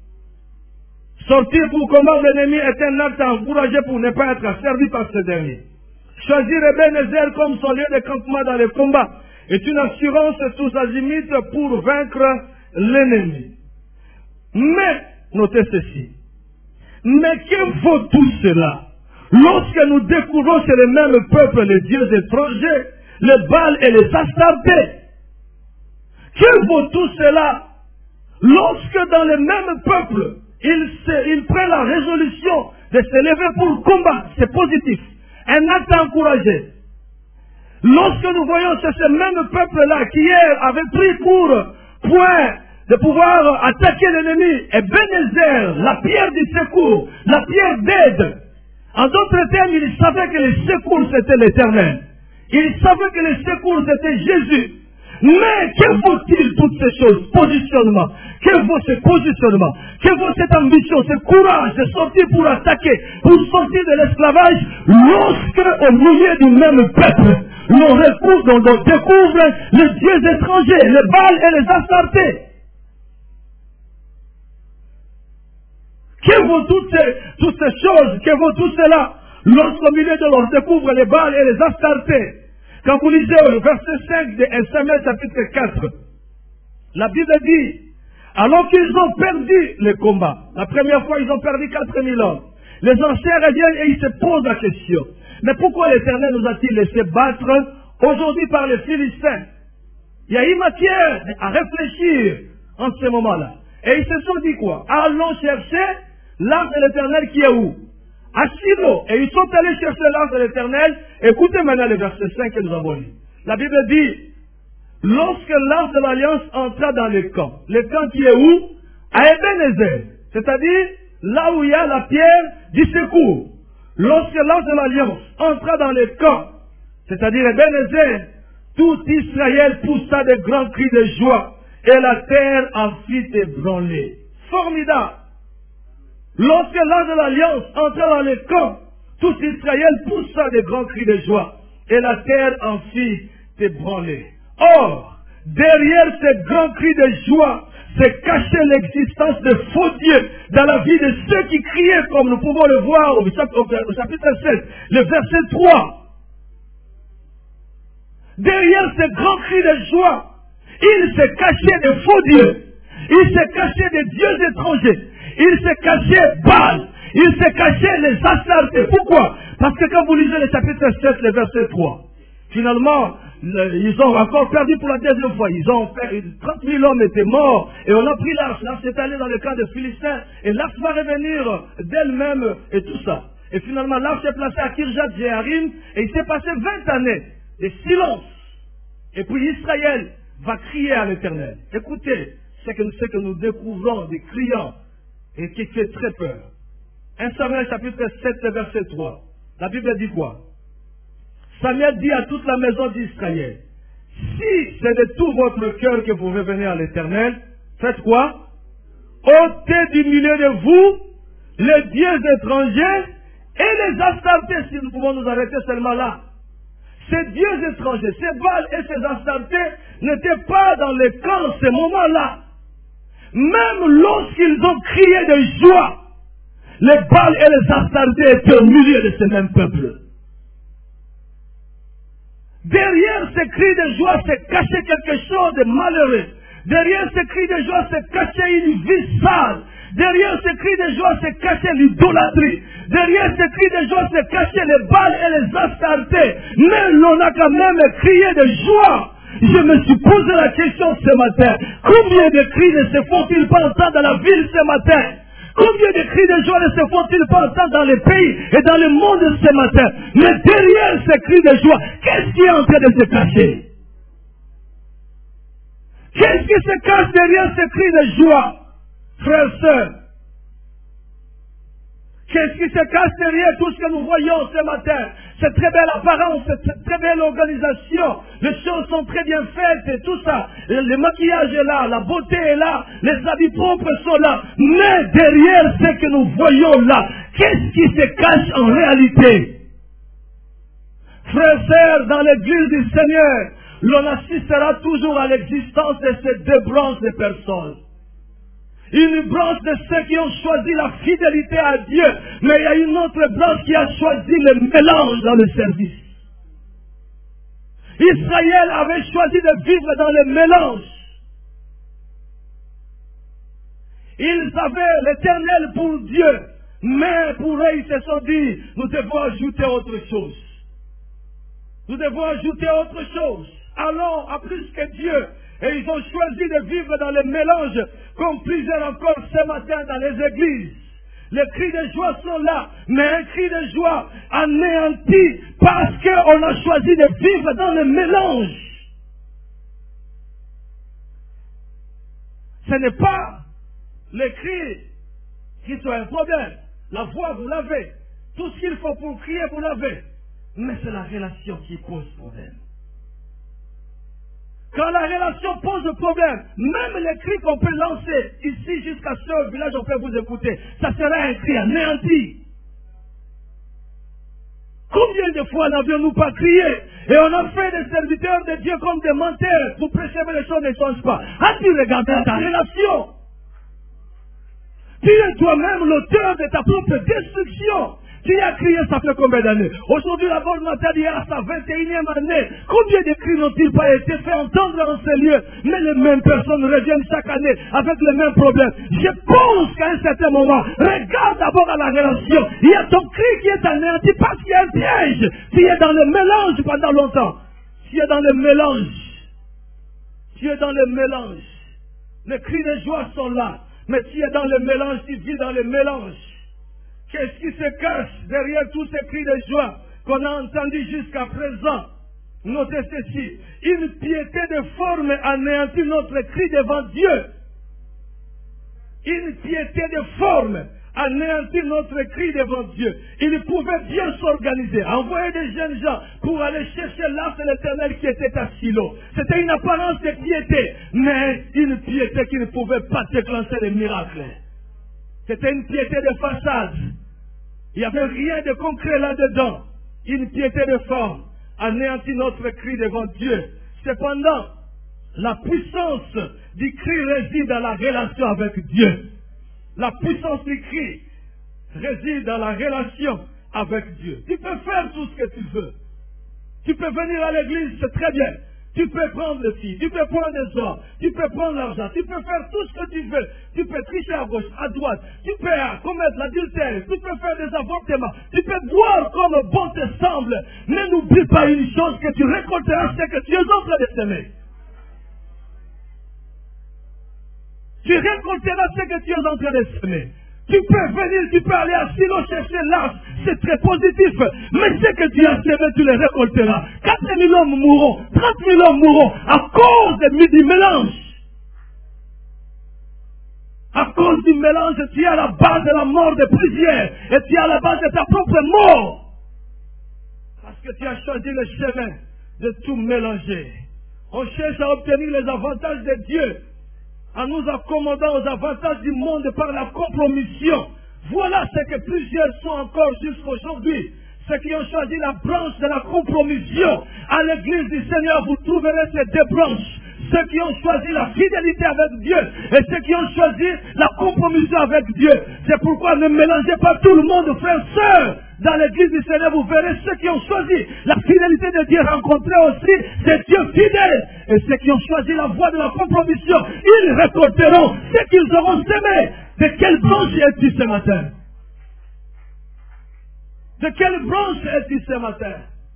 Sortir pour combattre l'ennemi est un acte à encourager pour ne pas être asservi par ce dernier. Choisir Ebenezer comme son lieu de campement dans le combat est une assurance tous azimuts pour vaincre l'ennemi. Mais, notez ceci, mais que vaut tout cela lorsque nous découvrons chez les mêmes peuples les dieux étrangers les Baals et les Astartés. Que vaut tout cela lorsque dans le même peuple, il prend la résolution de se lever pour combattre? C'est positif. Un acte encouragé. Lorsque nous voyons que ce même peuple-là qui hier avait pris pour point de pouvoir attaquer l'ennemi, et Ebenezer, la pierre du secours, la pierre d'aide. En d'autres termes, il savait que le secours c'était l'Éternel. Il savait que le secours c'était Jésus. Mais que vaut-il toutes ces choses? Positionnement. Que vaut ce positionnement? Que vaut cette ambition, ce courage de sortir pour attaquer, pour sortir de l'esclavage, lorsque au milieu du même peuple, l'on découvre les dieux étrangers, les Baals et les Astartés? Que vaut toutes ces choses? Que vaut tout cela? Lorsqu'au milieu de l'on découvre les Baals et les Astartés. Quand vous lisez le verset 5 de 1 Samuel chapitre 4, la Bible dit, alors qu'ils ont perdu le combat, la première fois ils ont perdu 4000 hommes, les anciens reviennent et ils se posent la question, mais pourquoi l'Éternel nous a-t-il laissé battre aujourd'hui par les Philistins? Il y a eu matière à réfléchir en ce moment-là. Et ils se sont dit quoi? Allons chercher l'arche de l'Éternel qui est où? À Silo. Et ils sont allés chercher l'arche de l'Éternel. Écoutez maintenant le verset 5 que nous avons lu. La Bible dit, lorsque l'arche de l'Alliance entra dans le camp qui est où? À Ebenezer. C'est-à-dire là où il y a la pierre du secours. Lorsque l'arche de l'Alliance entra dans le camp, c'est-à-dire Ebenezer, tout Israël poussa de grands cris de joie et la terre en fit ébranler. Formidable. Lorsque l'arche de l'Alliance entra dans le camp, tout Israël poussa de grands cris de joie et la terre en fit ébranler. Or, derrière ces grands cris de joie, se cachait l'existence de faux dieux dans la vie de ceux qui criaient, comme nous pouvons le voir au chapitre 7, le verset 3. Derrière ces grands cris de joie, il se cachait de faux dieux. Il se cachait des dieux étrangers. Il se cachait Baal. Il se cachait les Astartés. Pourquoi? Parce que quand vous lisez le chapitre 7, le verset 3, finalement, ils ont encore perdu pour la deuxième fois. Ils ont fait 30 000 hommes étaient morts. Et on a pris l'arche. L'arche est allée dans le camp des Philistins. Et l'arche va revenir d'elle-même et tout ça. Et finalement, l'arche est placée à Kirjat Jearim. Et il s'est passé 20 années de silence. Et puis Israël va crier à l'Éternel. Écoutez ce que nous découvrons des criants et qui fait très peur. 1 Samuel chapitre 7 verset 3. La Bible dit quoi? Samuel dit à toute la maison d'Israël, si c'est de tout votre cœur que vous revenez à l'Éternel, faites quoi? Ôtez du milieu de vous les dieux étrangers et les Astartés, si nous pouvons nous arrêter seulement là. Ces dieux étrangers, ces Baals et ces Astartés n'étaient pas dans le camp en ce moment-là. Même lorsqu'ils ont crié de joie, les Baals et les Astartés étaient au milieu de ce même peuple. Derrière ces cris de joie se cachait quelque chose de malheureux. Derrière ces cris de joie se cachait une vie sale. Derrière ces cris de joie se cachait l'idolâtrie. Derrière ces cris de joie se cachaient les Baals et les Astartés. Mais l'on a quand même crié de joie. Je me suis posé la question ce matin. Combien de cris ne se font-ils pas entendre dans la ville ce matin? Combien de cris de joie ne se font-ils pas entendre dans les pays et dans le monde ce matin? Mais derrière ces cris de joie, qu'est-ce qui est en train de se cacher? Qu'est-ce qui se cache derrière ces cris de joie, frères et sœurs? Qu'est-ce qui se cache derrière tout ce que nous voyons ce matin? Cette très belle apparence, cette très belle organisation, les choses sont très bien faites et tout ça. Le maquillage est là, la beauté est là, les habits propres sont là. Mais derrière ce que nous voyons là, qu'est-ce qui se cache en réalité? Frères et sœurs, dans l'église du Seigneur, l'on assistera toujours à l'existence de ces deux branches de personnes. Une branche de ceux qui ont choisi la fidélité à Dieu, mais il y a une autre branche qui a choisi le mélange dans le service. Israël avait choisi de vivre dans le mélange. Ils avaient l'Éternel pour Dieu, mais pour eux ils se sont dit, nous devons ajouter autre chose. Nous devons ajouter autre chose. Allons à plus que Dieu. Et ils ont choisi de vivre dans le mélange, comme plusieurs encore ce matin dans les églises. Les cris de joie sont là, mais un cri de joie anéanti parce qu'on a choisi de vivre dans le mélange. Ce n'est pas les cris qui sont un problème. La voix, vous l'avez. Tout ce qu'il faut pour crier, vous l'avez. Mais c'est la relation qui pose problème. Quand la relation pose problème, même les cris qu'on peut lancer ici jusqu'à ce village, on peut vous écouter. Ça sera un cri anéanti. Combien de fois n'avions-nous pas crié et on a fait des serviteurs de Dieu comme des menteurs pour prêcher, mais les choses ne changent pas. As-tu regardé ta relation? Tu es toi-même l'auteur de ta propre destruction. Tu as crié, ça fait combien d'années? Aujourd'hui, la bonne matin d'hier à sa 21e année. Combien de cris n'ont-ils pas été fait entendre dans ces lieux? Mais les mêmes personnes reviennent chaque année avec les mêmes problèmes. Je pense qu'à un certain moment, regarde d'abord à la relation. Il y a ton cri qui est anéanti parce qu'il y a un piège. Tu es dans le mélange pendant longtemps. Tu es dans le mélange. Tu es dans le mélange. Les cris de joie sont là. Mais tu es dans le mélange, tu vis dans le mélange. Qu'est-ce qui se cache derrière tous ces cris de joie qu'on a entendus jusqu'à présent? Notez ceci. Une piété de forme anéantit notre cri devant Dieu. Une piété de forme anéantit notre cri devant Dieu. Il pouvait bien s'organiser, envoyer des jeunes gens pour aller chercher l'arche de l'Éternel qui était à Silo. C'était une apparence de piété, mais une piété qui ne pouvait pas déclencher les miracles. C'était une piété de façade. Il n'y avait rien de concret là-dedans. Une piété de forme anéantit notre cri devant Dieu. Cependant, la puissance du cri réside dans la relation avec Dieu. La puissance du cri réside dans la relation avec Dieu. Tu peux faire tout ce que tu veux. Tu peux venir à l'église, c'est très bien. Tu peux prendre les filles, tu peux prendre des hommes, tu peux prendre l'argent, tu peux faire tout ce que tu veux. Tu peux tricher à gauche, à droite, tu peux commettre l'adultère, tu peux faire des avortements, tu peux boire comme bon te semble. Mais n'oublie pas une chose, que tu récolteras ce que tu es en train de semer. Tu récolteras ce que tu es en train de semer. Tu peux venir, tu peux aller à Silo chercher l'arche, c'est très positif. Mais ce que tu as semé, tu les récolteras. 4 000 hommes mourront, 30 000 hommes mourront à cause du mélange. À cause du mélange, tu es à la base de la mort de plusieurs. Et tu es à la base de ta propre mort. Parce que tu as choisi le chemin de tout mélanger. On cherche à obtenir les avantages de Dieu en nous accommodant aux avantages du monde par la compromission. Voilà ce que plusieurs sont encore jusqu'aujourd'hui. Ceux qui ont choisi la branche de la compromission. À l'église du Seigneur, vous trouverez ces deux branches. Ceux qui ont choisi la fidélité avec Dieu et ceux qui ont choisi la compromission avec Dieu. C'est pourquoi ne mélangez pas tout le monde, frères et sœurs. Dans l'église du Seigneur, vous verrez ceux qui ont choisi la fidélité de Dieu rencontrés aussi des dieux fidèles. Et ceux qui ont choisi la voie de la compromission, ils récolteront ce qu'ils auront semé. De quelle branche es-tu ce matin? De quelle branche es-tu ce matin?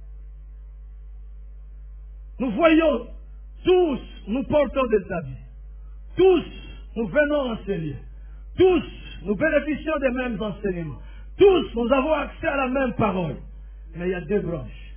Nous voyons, tous nous portons des habits. Tous nous venons enseigner. Tous nous bénéficions des mêmes enseignements. Tous nous avons accès à la même parole. Mais il y a deux branches.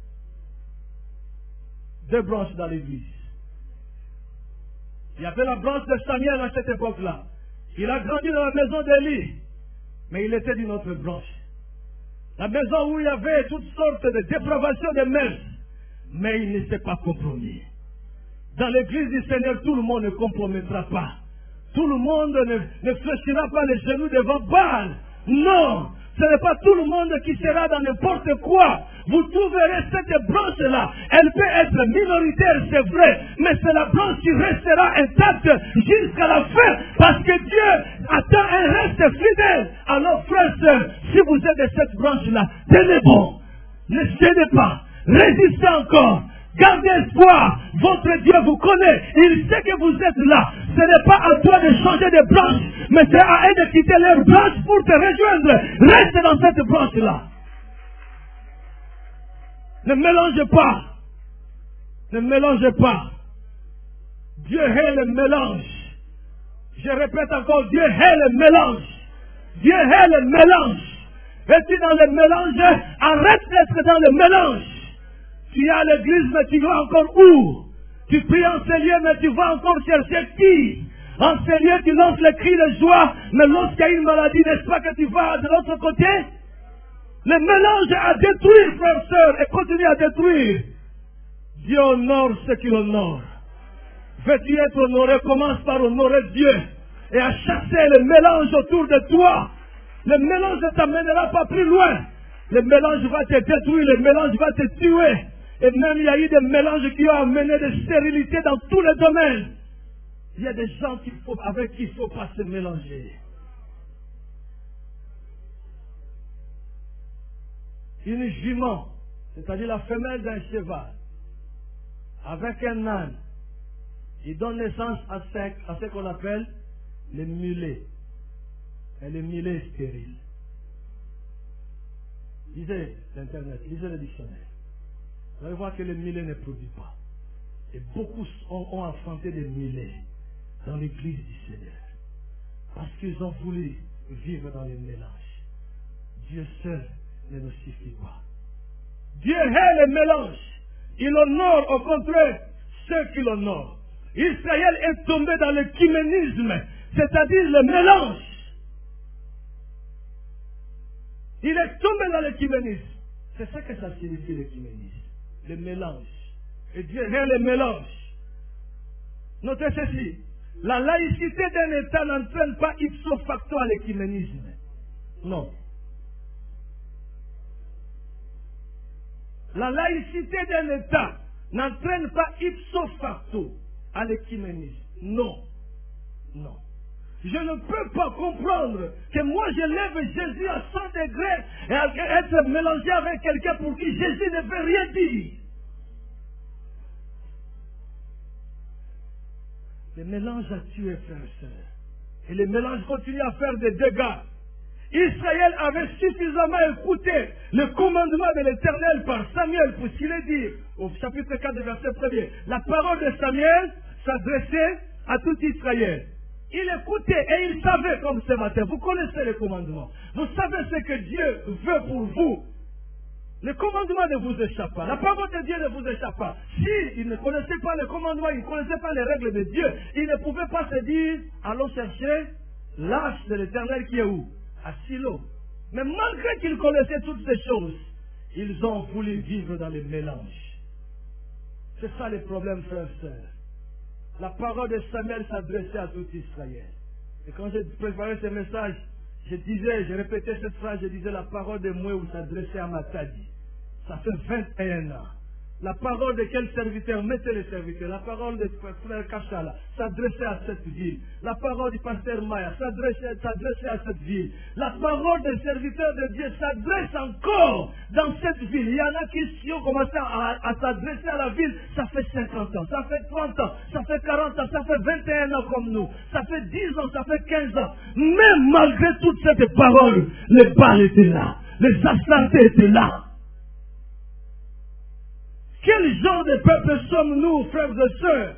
Deux branches dans l'église. Il y avait la branche de Samuel à cette époque-là. Il a grandi dans la maison d'Élie. Mais il était d'une autre branche. La maison où il y avait toutes sortes de dépravations de mœurs. Mais il ne s'est pas compromis. Dans l'église du Seigneur, tout le monde ne compromettra pas. Tout le monde ne fléchira pas les genoux devant Baal. Non, ce n'est pas tout le monde qui sera dans n'importe quoi. Vous trouverez cette branche-là. Elle peut être minoritaire, c'est vrai, mais c'est la branche qui restera intacte jusqu'à la fin, parce que Dieu attend un reste fidèle. Alors, frères et sœurs, si vous êtes de cette branche-là, tenez bon, ne cédez pas, résistez encore. Gardez espoir, votre Dieu vous connaît, il sait que vous êtes là. Ce n'est pas à toi de changer de branche, mais c'est à eux de quitter leur branche pour te rejoindre. Reste dans cette branche-là. Ne mélangez pas. Ne mélangez pas. Dieu hait le mélange. Je répète encore, Dieu hait le mélange. Dieu hait le mélange. Es-tu dans le mélange? Arrête d'être dans le mélange. Tu es à l'église, mais tu vas encore où? Tu pries en ces lieux, mais tu vas encore chercher qui? En ces lieux, tu lances les cris de joie, mais lorsqu'il y a une maladie, n'est-ce pas que tu vas de l'autre côté? Le mélange a détruit, frères et sœurs, et continue à détruire. Dieu honore ceux qui l'honorent. Veux-tu être honoré? Commence par honorer Dieu et à chasser le mélange autour de toi. Le mélange ne t'amènera pas plus loin. Le mélange va te détruire, le mélange va te tuer. Et même il y a eu des mélanges qui ont amené des stérilités dans tous les domaines. Il y a des gens avec qui il ne faut pas se mélanger. Une jument, c'est-à-dire la femelle d'un cheval, avec un âne, il donne naissance à ce qu'on appelle les mulets. Et les mulets stériles. Lisez l'Internet, lisez le dictionnaire. Vous allez voir que les mulets ne produisent pas. Et beaucoup ont affronté des mulets dans l'église du Seigneur. Parce qu'ils ont voulu vivre dans les mélanges. Dieu seul ne nous suffit pas. Dieu hait le mélange. Il honore au contraire ceux qui l'honorent. Israël est tombé dans l'écuménisme, c'est-à-dire le mélange. Il est tombé dans l'écuménisme. C'est ça que ça signifie l'écuménisme. Le mélange. Et Dieu hait le mélange. Notez ceci. La laïcité d'un État n'entraîne pas ipso facto à l'écuménisme. Non. La laïcité d'un État n'entraîne pas ipso facto à l'écuménisme. Non. Non. Je ne peux pas comprendre que moi je lève Jésus à 100 degrés et être mélangé avec quelqu'un pour qui Jésus ne veut rien dire. Le mélange a tué, frères et sœurs. Et le mélange continue à faire des dégâts. Israël avait suffisamment écouté le commandement de l'Éternel par Samuel pour s'il est dit au chapitre 4 verset 1er. La parole de Samuel s'adressait à tout Israël. Il écoutait et il savait comme ce matin. Vous connaissez les commandements. Vous savez ce que Dieu veut pour vous. Le commandement ne vous échappe pas. La parole de Dieu ne vous échappe pas. S'il ne connaissait pas le commandement, il ne connaissait pas les règles de Dieu, il ne pouvait pas se dire, allons chercher l'arche de l'Éternel qui est où? À Silo. Mais malgré qu'ils connaissaient toutes ces choses, ils ont voulu vivre dans les mélanges. C'est ça le problème, frères et sœurs. La parole de Samuel s'adressait à tout Israël. Et quand j'ai préparé ce message, je répétais cette phrase, je disais la parole de Mouéou s'adressait à Matadi. Ça fait 21 ans. La parole de quel serviteur? Mettez les serviteurs. La parole de frère Kachala s'adressait à cette ville. La parole du pasteur Maya s'adressait à cette ville. La parole des serviteurs de Dieu s'adresse encore dans cette ville. Il y en a qui ont commencé à s'adresser à la ville. Ça fait 50 ans, ça fait 30 ans, ça fait 40 ans, ça fait 21 ans comme nous. Ça fait 10 ans, ça fait 15 ans. Mais malgré toutes ces paroles, les Baals étaient là. Les Astartés étaient là. Quel genre de peuple sommes-nous, frères et sœurs?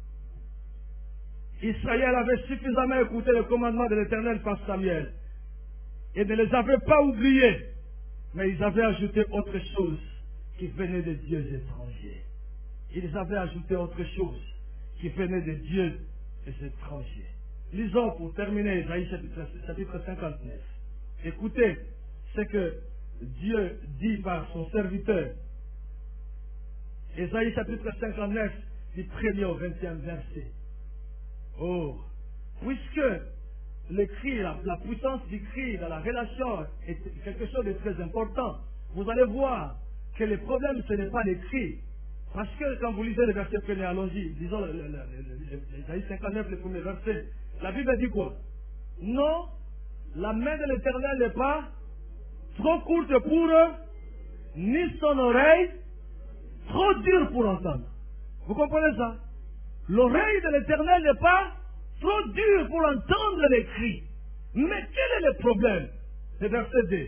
Israël avait suffisamment écouté le commandement de l'Éternel par Samuel. Et ne les avait pas oubliés. Mais ils avaient ajouté autre chose qui venait de dieux étrangers. Ils avaient ajouté autre chose qui venait de dieux étrangers. Lisons pour terminer Isaïe chapitre 59. Écoutez ce que Dieu dit par son serviteur. Isaïe chapitre 59, du 1er au 20e verset. Oh, puisque le cri, la puissance du cri dans la relation est quelque chose de très important, vous allez voir que le problème ce n'est pas les cris. Parce que quand vous lisez le verset 1er, allons-y, disons Isaïe 59, le premier verset, la Bible dit quoi? Non, la main de l'Éternel n'est pas trop courte pour eux, ni son oreille trop dur pour entendre. Vous comprenez ça? L'oreille de l'Éternel n'est pas trop dure pour entendre les cris. Mais quel est le problème? C'est verset 2.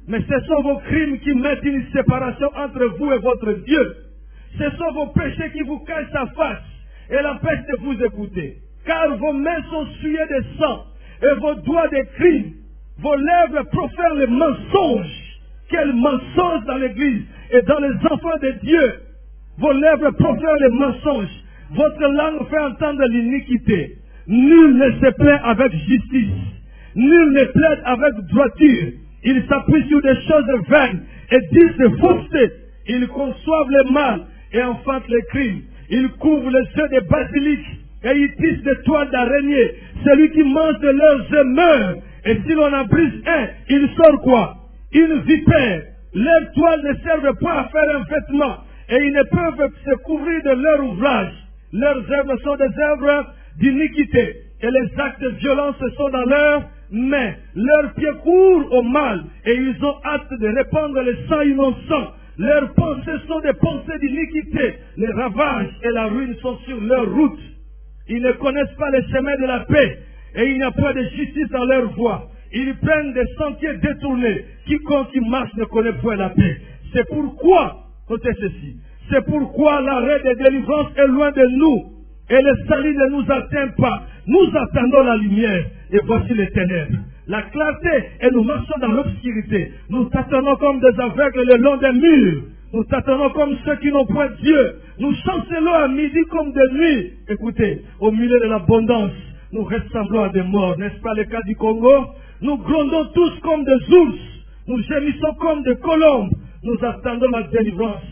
Mais ce sont vos crimes qui mettent une séparation entre vous et votre Dieu. Ce sont vos péchés qui vous cachent sa face et l'empêchent de vous écouter. Car vos mains sont souillées de sang et vos doigts de crimes. Vos lèvres profèrent les mensonges. Quel mensonge dans l'Église et dans les enfants de Dieu. Vos lèvres profèrent les mensonges. Votre langue fait entendre l'iniquité. Nul ne se plaint avec justice. Nul ne plaide avec droiture. Ils s'appuient sur des choses vaines et disent des faussetés. Ils conçoivent le mal et enfantent les crimes. Ils couvrent les œufs des basiliques et ils tissent des toiles d'araignée. Celui qui mange de leurs œufs meurt. Et si l'on en brise un, il sort quoi? Une vipère. Leurs toiles ne servent pas à faire un vêtement et ils ne peuvent se couvrir de leur ouvrage. Leurs œuvres sont des œuvres d'iniquité et les actes de violence sont dans leurs mains. Leurs pieds courent au mal et ils ont hâte de répandre le sang innocent. Leurs pensées sont des pensées d'iniquité. Les ravages et la ruine sont sur leur route. Ils ne connaissent pas les chemins de la paix et il n'y a pas de justice dans leur voie. Ils prennent des sentiers détournés. Quiconque y marche ne connaît point la paix. C'est pourquoi, notez ceci, c'est pourquoi l'arrêt de délivrance est loin de nous et le salut ne nous atteint pas. Nous attendons la lumière et voici les ténèbres. La clarté et nous marchons dans l'obscurité. Nous tâtonnons comme des aveugles le long des murs. Nous tâtonnons comme ceux qui n'ont point Dieu. Nous chancelons à midi comme de nuit. Écoutez, au milieu de l'abondance, nous ressemblons à des morts. N'est-ce pas le cas du Congo? Nous grondons tous comme des ours. Nous gémissons comme des colombes. Nous attendons la délivrance.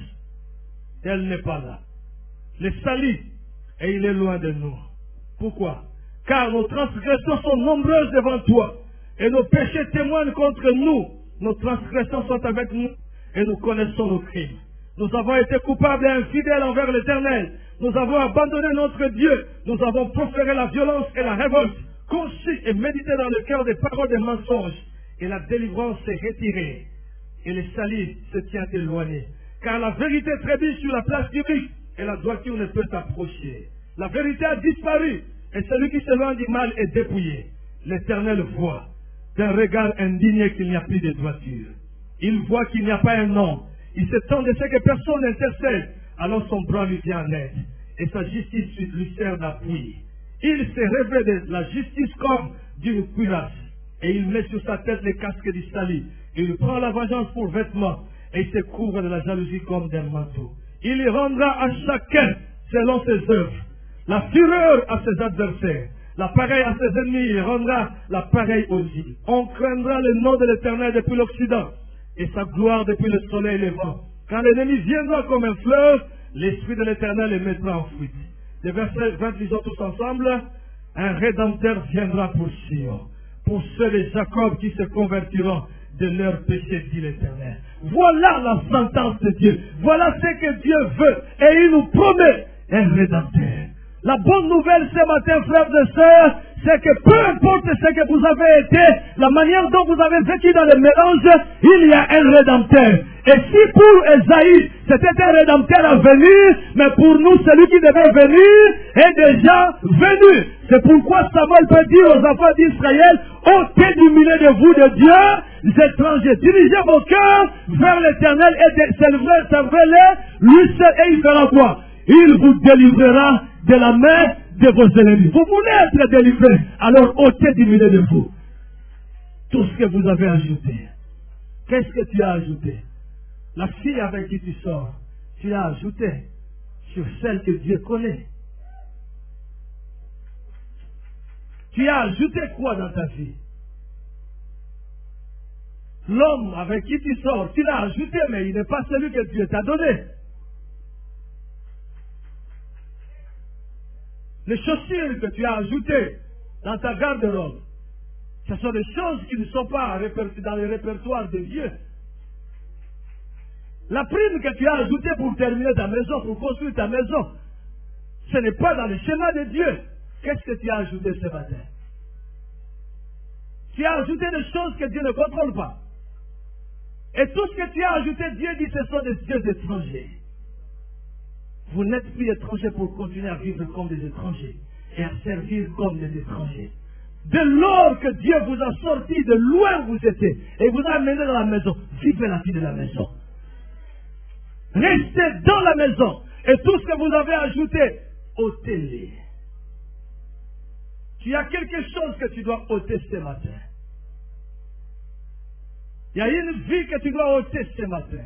Elle n'est pas là. Le salut, et il est loin de nous. Pourquoi? Car nos transgressions sont nombreuses devant toi. Et nos péchés témoignent contre nous. Nos transgressions sont avec nous. Et nous connaissons nos crimes. Nous avons été coupables et infidèles envers l'Éternel. Nous avons abandonné notre Dieu. Nous avons proféré la violence et la révolte. Conçu et médité dans le cœur des paroles des mensonges. Et la délivrance s'est retirée. Et le salut se tient éloigné. Car la vérité trébuche sur la place publique. Et la droiture ne peut s'approcher. La vérité a disparu. Et celui qui s'éloigne du mal est dépouillé. L'Éternel voit d'un regard indigné qu'il n'y a plus de droiture. Il voit qu'il n'y a pas un nom. Il s'étend de ce que personne n'intercède. Alors son bras lui vient en aide. Et sa justice lui sert d'appui. Il se revêt de la justice comme d'une cuirasse. Et il met sur sa tête le casque du salut. Il prend la vengeance pour vêtement. Et il se couvre de la jalousie comme d'un manteau. Il y rendra à chacun selon ses œuvres. La fureur à ses adversaires. La pareille à ses ennemis. Il rendra la pareille aux îles. On craindra le nom de l'Éternel depuis l'Occident. Et sa gloire depuis le soleil levant. Quand l'ennemi viendra comme un fleuve, l'Esprit de l'Éternel les mettra en fuite. Les versets 20, lisons tous ensemble. Un Rédempteur viendra pour Sion, pour ceux de Jacob qui se convertiront de leurs péchés, dit l'Éternel. Voilà la sentence de Dieu. Voilà ce que Dieu veut. Et il nous promet un Rédempteur. La bonne nouvelle ce matin, frères et sœurs, c'est que peu importe ce que vous avez été, la manière dont vous avez vécu dans le mélange, il y a un Rédempteur. Et si pour Esaïe, c'était un Rédempteur à venir, mais pour nous, celui qui devait venir est déjà venu. C'est pourquoi Samuel peut dire aux enfants d'Israël, ôtez du milieu de vous de Dieu, les étrangers, dirigez vos cœurs vers l'Éternel et servez-le, lui seul, et il fera quoi? Il vous délivrera de la main de vos ennemis. Vous voulez être délivré, alors ôtez du milieu de vous tout ce que vous avez ajouté. Qu'est-ce que tu as ajouté? La fille avec qui tu sors, tu as ajouté sur celle que Dieu connaît. Tu as ajouté quoi dans ta vie? L'homme avec qui tu sors, tu l'as ajouté, mais il n'est pas celui que Dieu t'a donné. Les chaussures que tu as ajoutées dans ta garde-robe, ce sont des choses qui ne sont pas dans le répertoire de Dieu. La prime que tu as ajoutée pour terminer ta maison, pour construire ta maison, ce n'est pas dans le schéma de Dieu. Qu'est-ce que tu as ajouté ce matin? Tu as ajouté des choses que Dieu ne contrôle pas. Et tout ce que tu as ajouté, Dieu dit ce sont des dieux étrangers. Vous n'êtes plus étrangers pour continuer à vivre comme des étrangers et à servir comme des étrangers. de lors que Dieu vous a sorti de loin où vous étiez et vous a amené dans la maison, vivez la vie de la maison. Restez dans la maison et tout ce que vous avez ajouté, ôtez-les. Tu as quelque chose que tu dois ôter ce matin. Il y a une vie que tu dois ôter ce matin.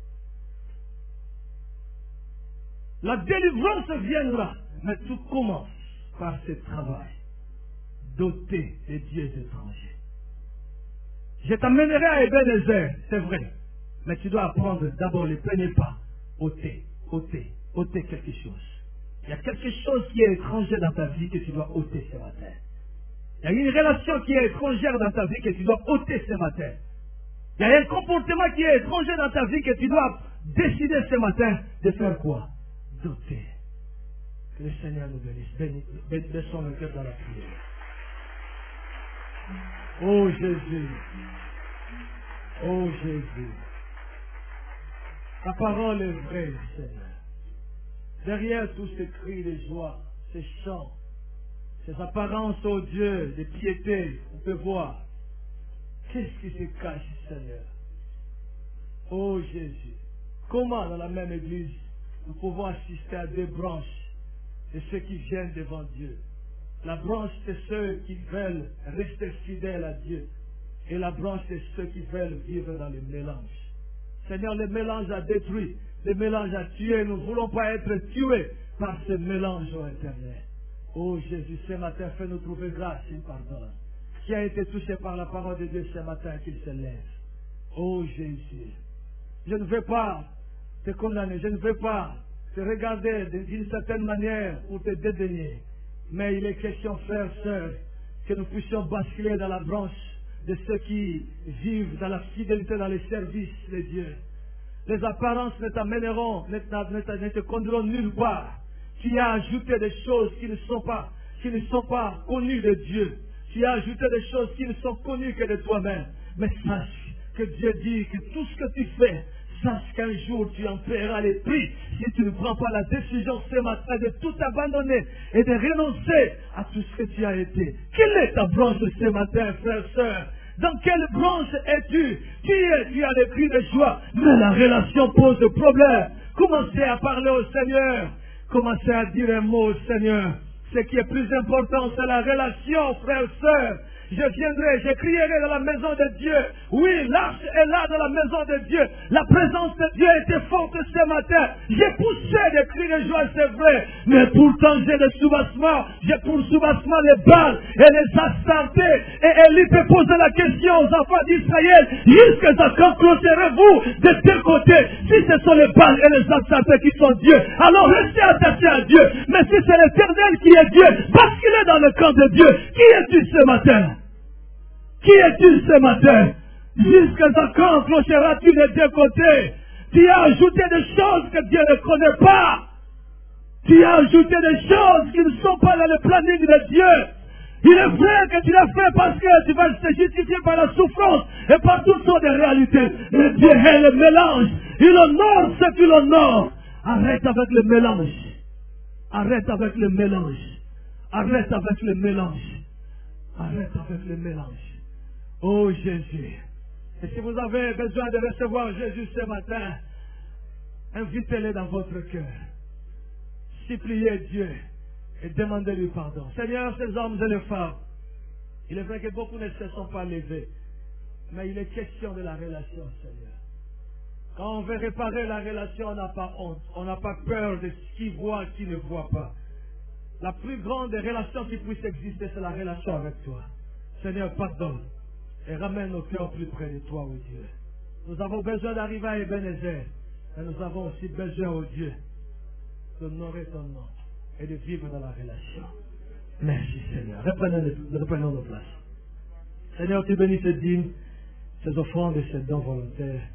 La délivrance viendra, mais tout commence par ce travail d'ôter les dieux étrangers. Je t'amènerai à Ebenezer, c'est vrai, mais tu dois apprendre d'abord les premiers pas. Ôter quelque chose. Il y a quelque chose qui est étranger dans ta vie que tu dois ôter ce matin. Il y a une relation qui est étrangère dans ta vie que tu dois ôter ce matin. Il y a un comportement qui est étranger dans ta vie que tu dois décider ce matin de faire quoi? D'ôter. Que le Seigneur nous bénisse. Baissons le cœur dans la prière. Oh Jésus. Oh Jésus. Ta parole est vraie, Seigneur. Derrière tous ces cris de joie, ces chants, ces apparences, ô Dieu, de piété, on peut voir. Qu'est-ce qui se cache, Seigneur? Oh Jésus, comment dans la même église nous pouvons assister à deux branches de ceux qui viennent devant Dieu? La branche de ceux qui veulent rester fidèles à Dieu et la branche de ceux qui veulent vivre dans le mélange. Seigneur, le mélange a détruit, le mélange a tué. Nous ne voulons pas être tués par ce mélange au Éternel. Oh Jésus, ce matin, fais-nous trouver grâce et pardon. Qui a été touché par la parole de Dieu ce matin, qu'il se lève. Oh Jésus, je ne veux pas te condamner, je ne veux pas te regarder d'une certaine manière ou te dédaigner. Mais il est question, frères, sœurs, que nous puissions basculer dans la branche de ceux qui vivent dans la fidélité, dans les services de Dieu. Les apparences ne t'amèneront, ne te conduiront nulle part. Tu as ajouté des choses qui ne sont pas connues de Dieu. Tu as ajouté des choses qui ne sont connues que de toi-même. Mais sache que Dieu dit que tout ce que tu fais, sache qu'un jour tu en paieras les prix si tu ne prends pas la décision ce matin de tout abandonner et de renoncer à tout ce que tu as été. Quelle est ta branche ce matin, frère, sœur? Dans quelle branche es-tu? Tu as des cris de joie, mais la relation pose problème. Commencez à parler au Seigneur. Commencez à dire un mot au Seigneur. Ce qui est plus important, c'est la relation, frère, sœur. Je viendrai, je crierai dans la maison de Dieu. Oui, l'arche est là dans la maison de Dieu. La présence de Dieu était forte ce matin. J'ai poussé des cris de joie, c'est vrai. Mais pourtant, j'ai des soubassements. J'ai pour soubassement les Baals et les Astartés. Et Élie peut poser la question aux enfants d'Israël. Jusqu'à quand clocherez-vous de deux côtés? Si ce sont les Baals et les Astartés qui sont Dieu, alors restez attachés à Dieu. Mais si c'est l'Éternel qui est Dieu, basculez dans le camp de Dieu. Qui es-tu ce matin? Qui es-tu ce matin? Jusqu'à quand clocheras-tu des deux côtés? Tu as ajouté des choses que Dieu ne connaît pas. Tu as ajouté des choses qui ne sont pas dans le planning de Dieu. Il est vrai que tu l'as fait parce que tu vas te justifier par la souffrance et par toutes sortes de réalités. Mais Dieu est le mélange. Il honore ce qu'il honore. Arrête avec le mélange. Arrête avec le mélange. Arrête avec le mélange. Arrête avec le mélange. Oh Jésus. Et si vous avez besoin de recevoir Jésus ce matin, invitez-le dans votre cœur. Suppliez Dieu et demandez-lui pardon. Seigneur, ces hommes et les femmes, il est vrai que beaucoup ne se sont pas levés, mais il est question de la relation, Seigneur. Quand on veut réparer la relation, on n'a pas honte, on n'a pas peur de ce qui voit, qui ne voit pas. La plus grande des relations qui puisse exister, c'est la relation avec toi. Seigneur, pardonne et ramène nos cœurs plus près de toi, oh Dieu. Nous avons besoin d'arriver à Ebenezer, mais nous avons aussi besoin, oh Dieu, d'honorer ton nom et de vivre dans la relation. Merci, Seigneur. Reprenons nos places. Seigneur, tu bénis ces dîmes, ces offrandes et ces dons volontaires.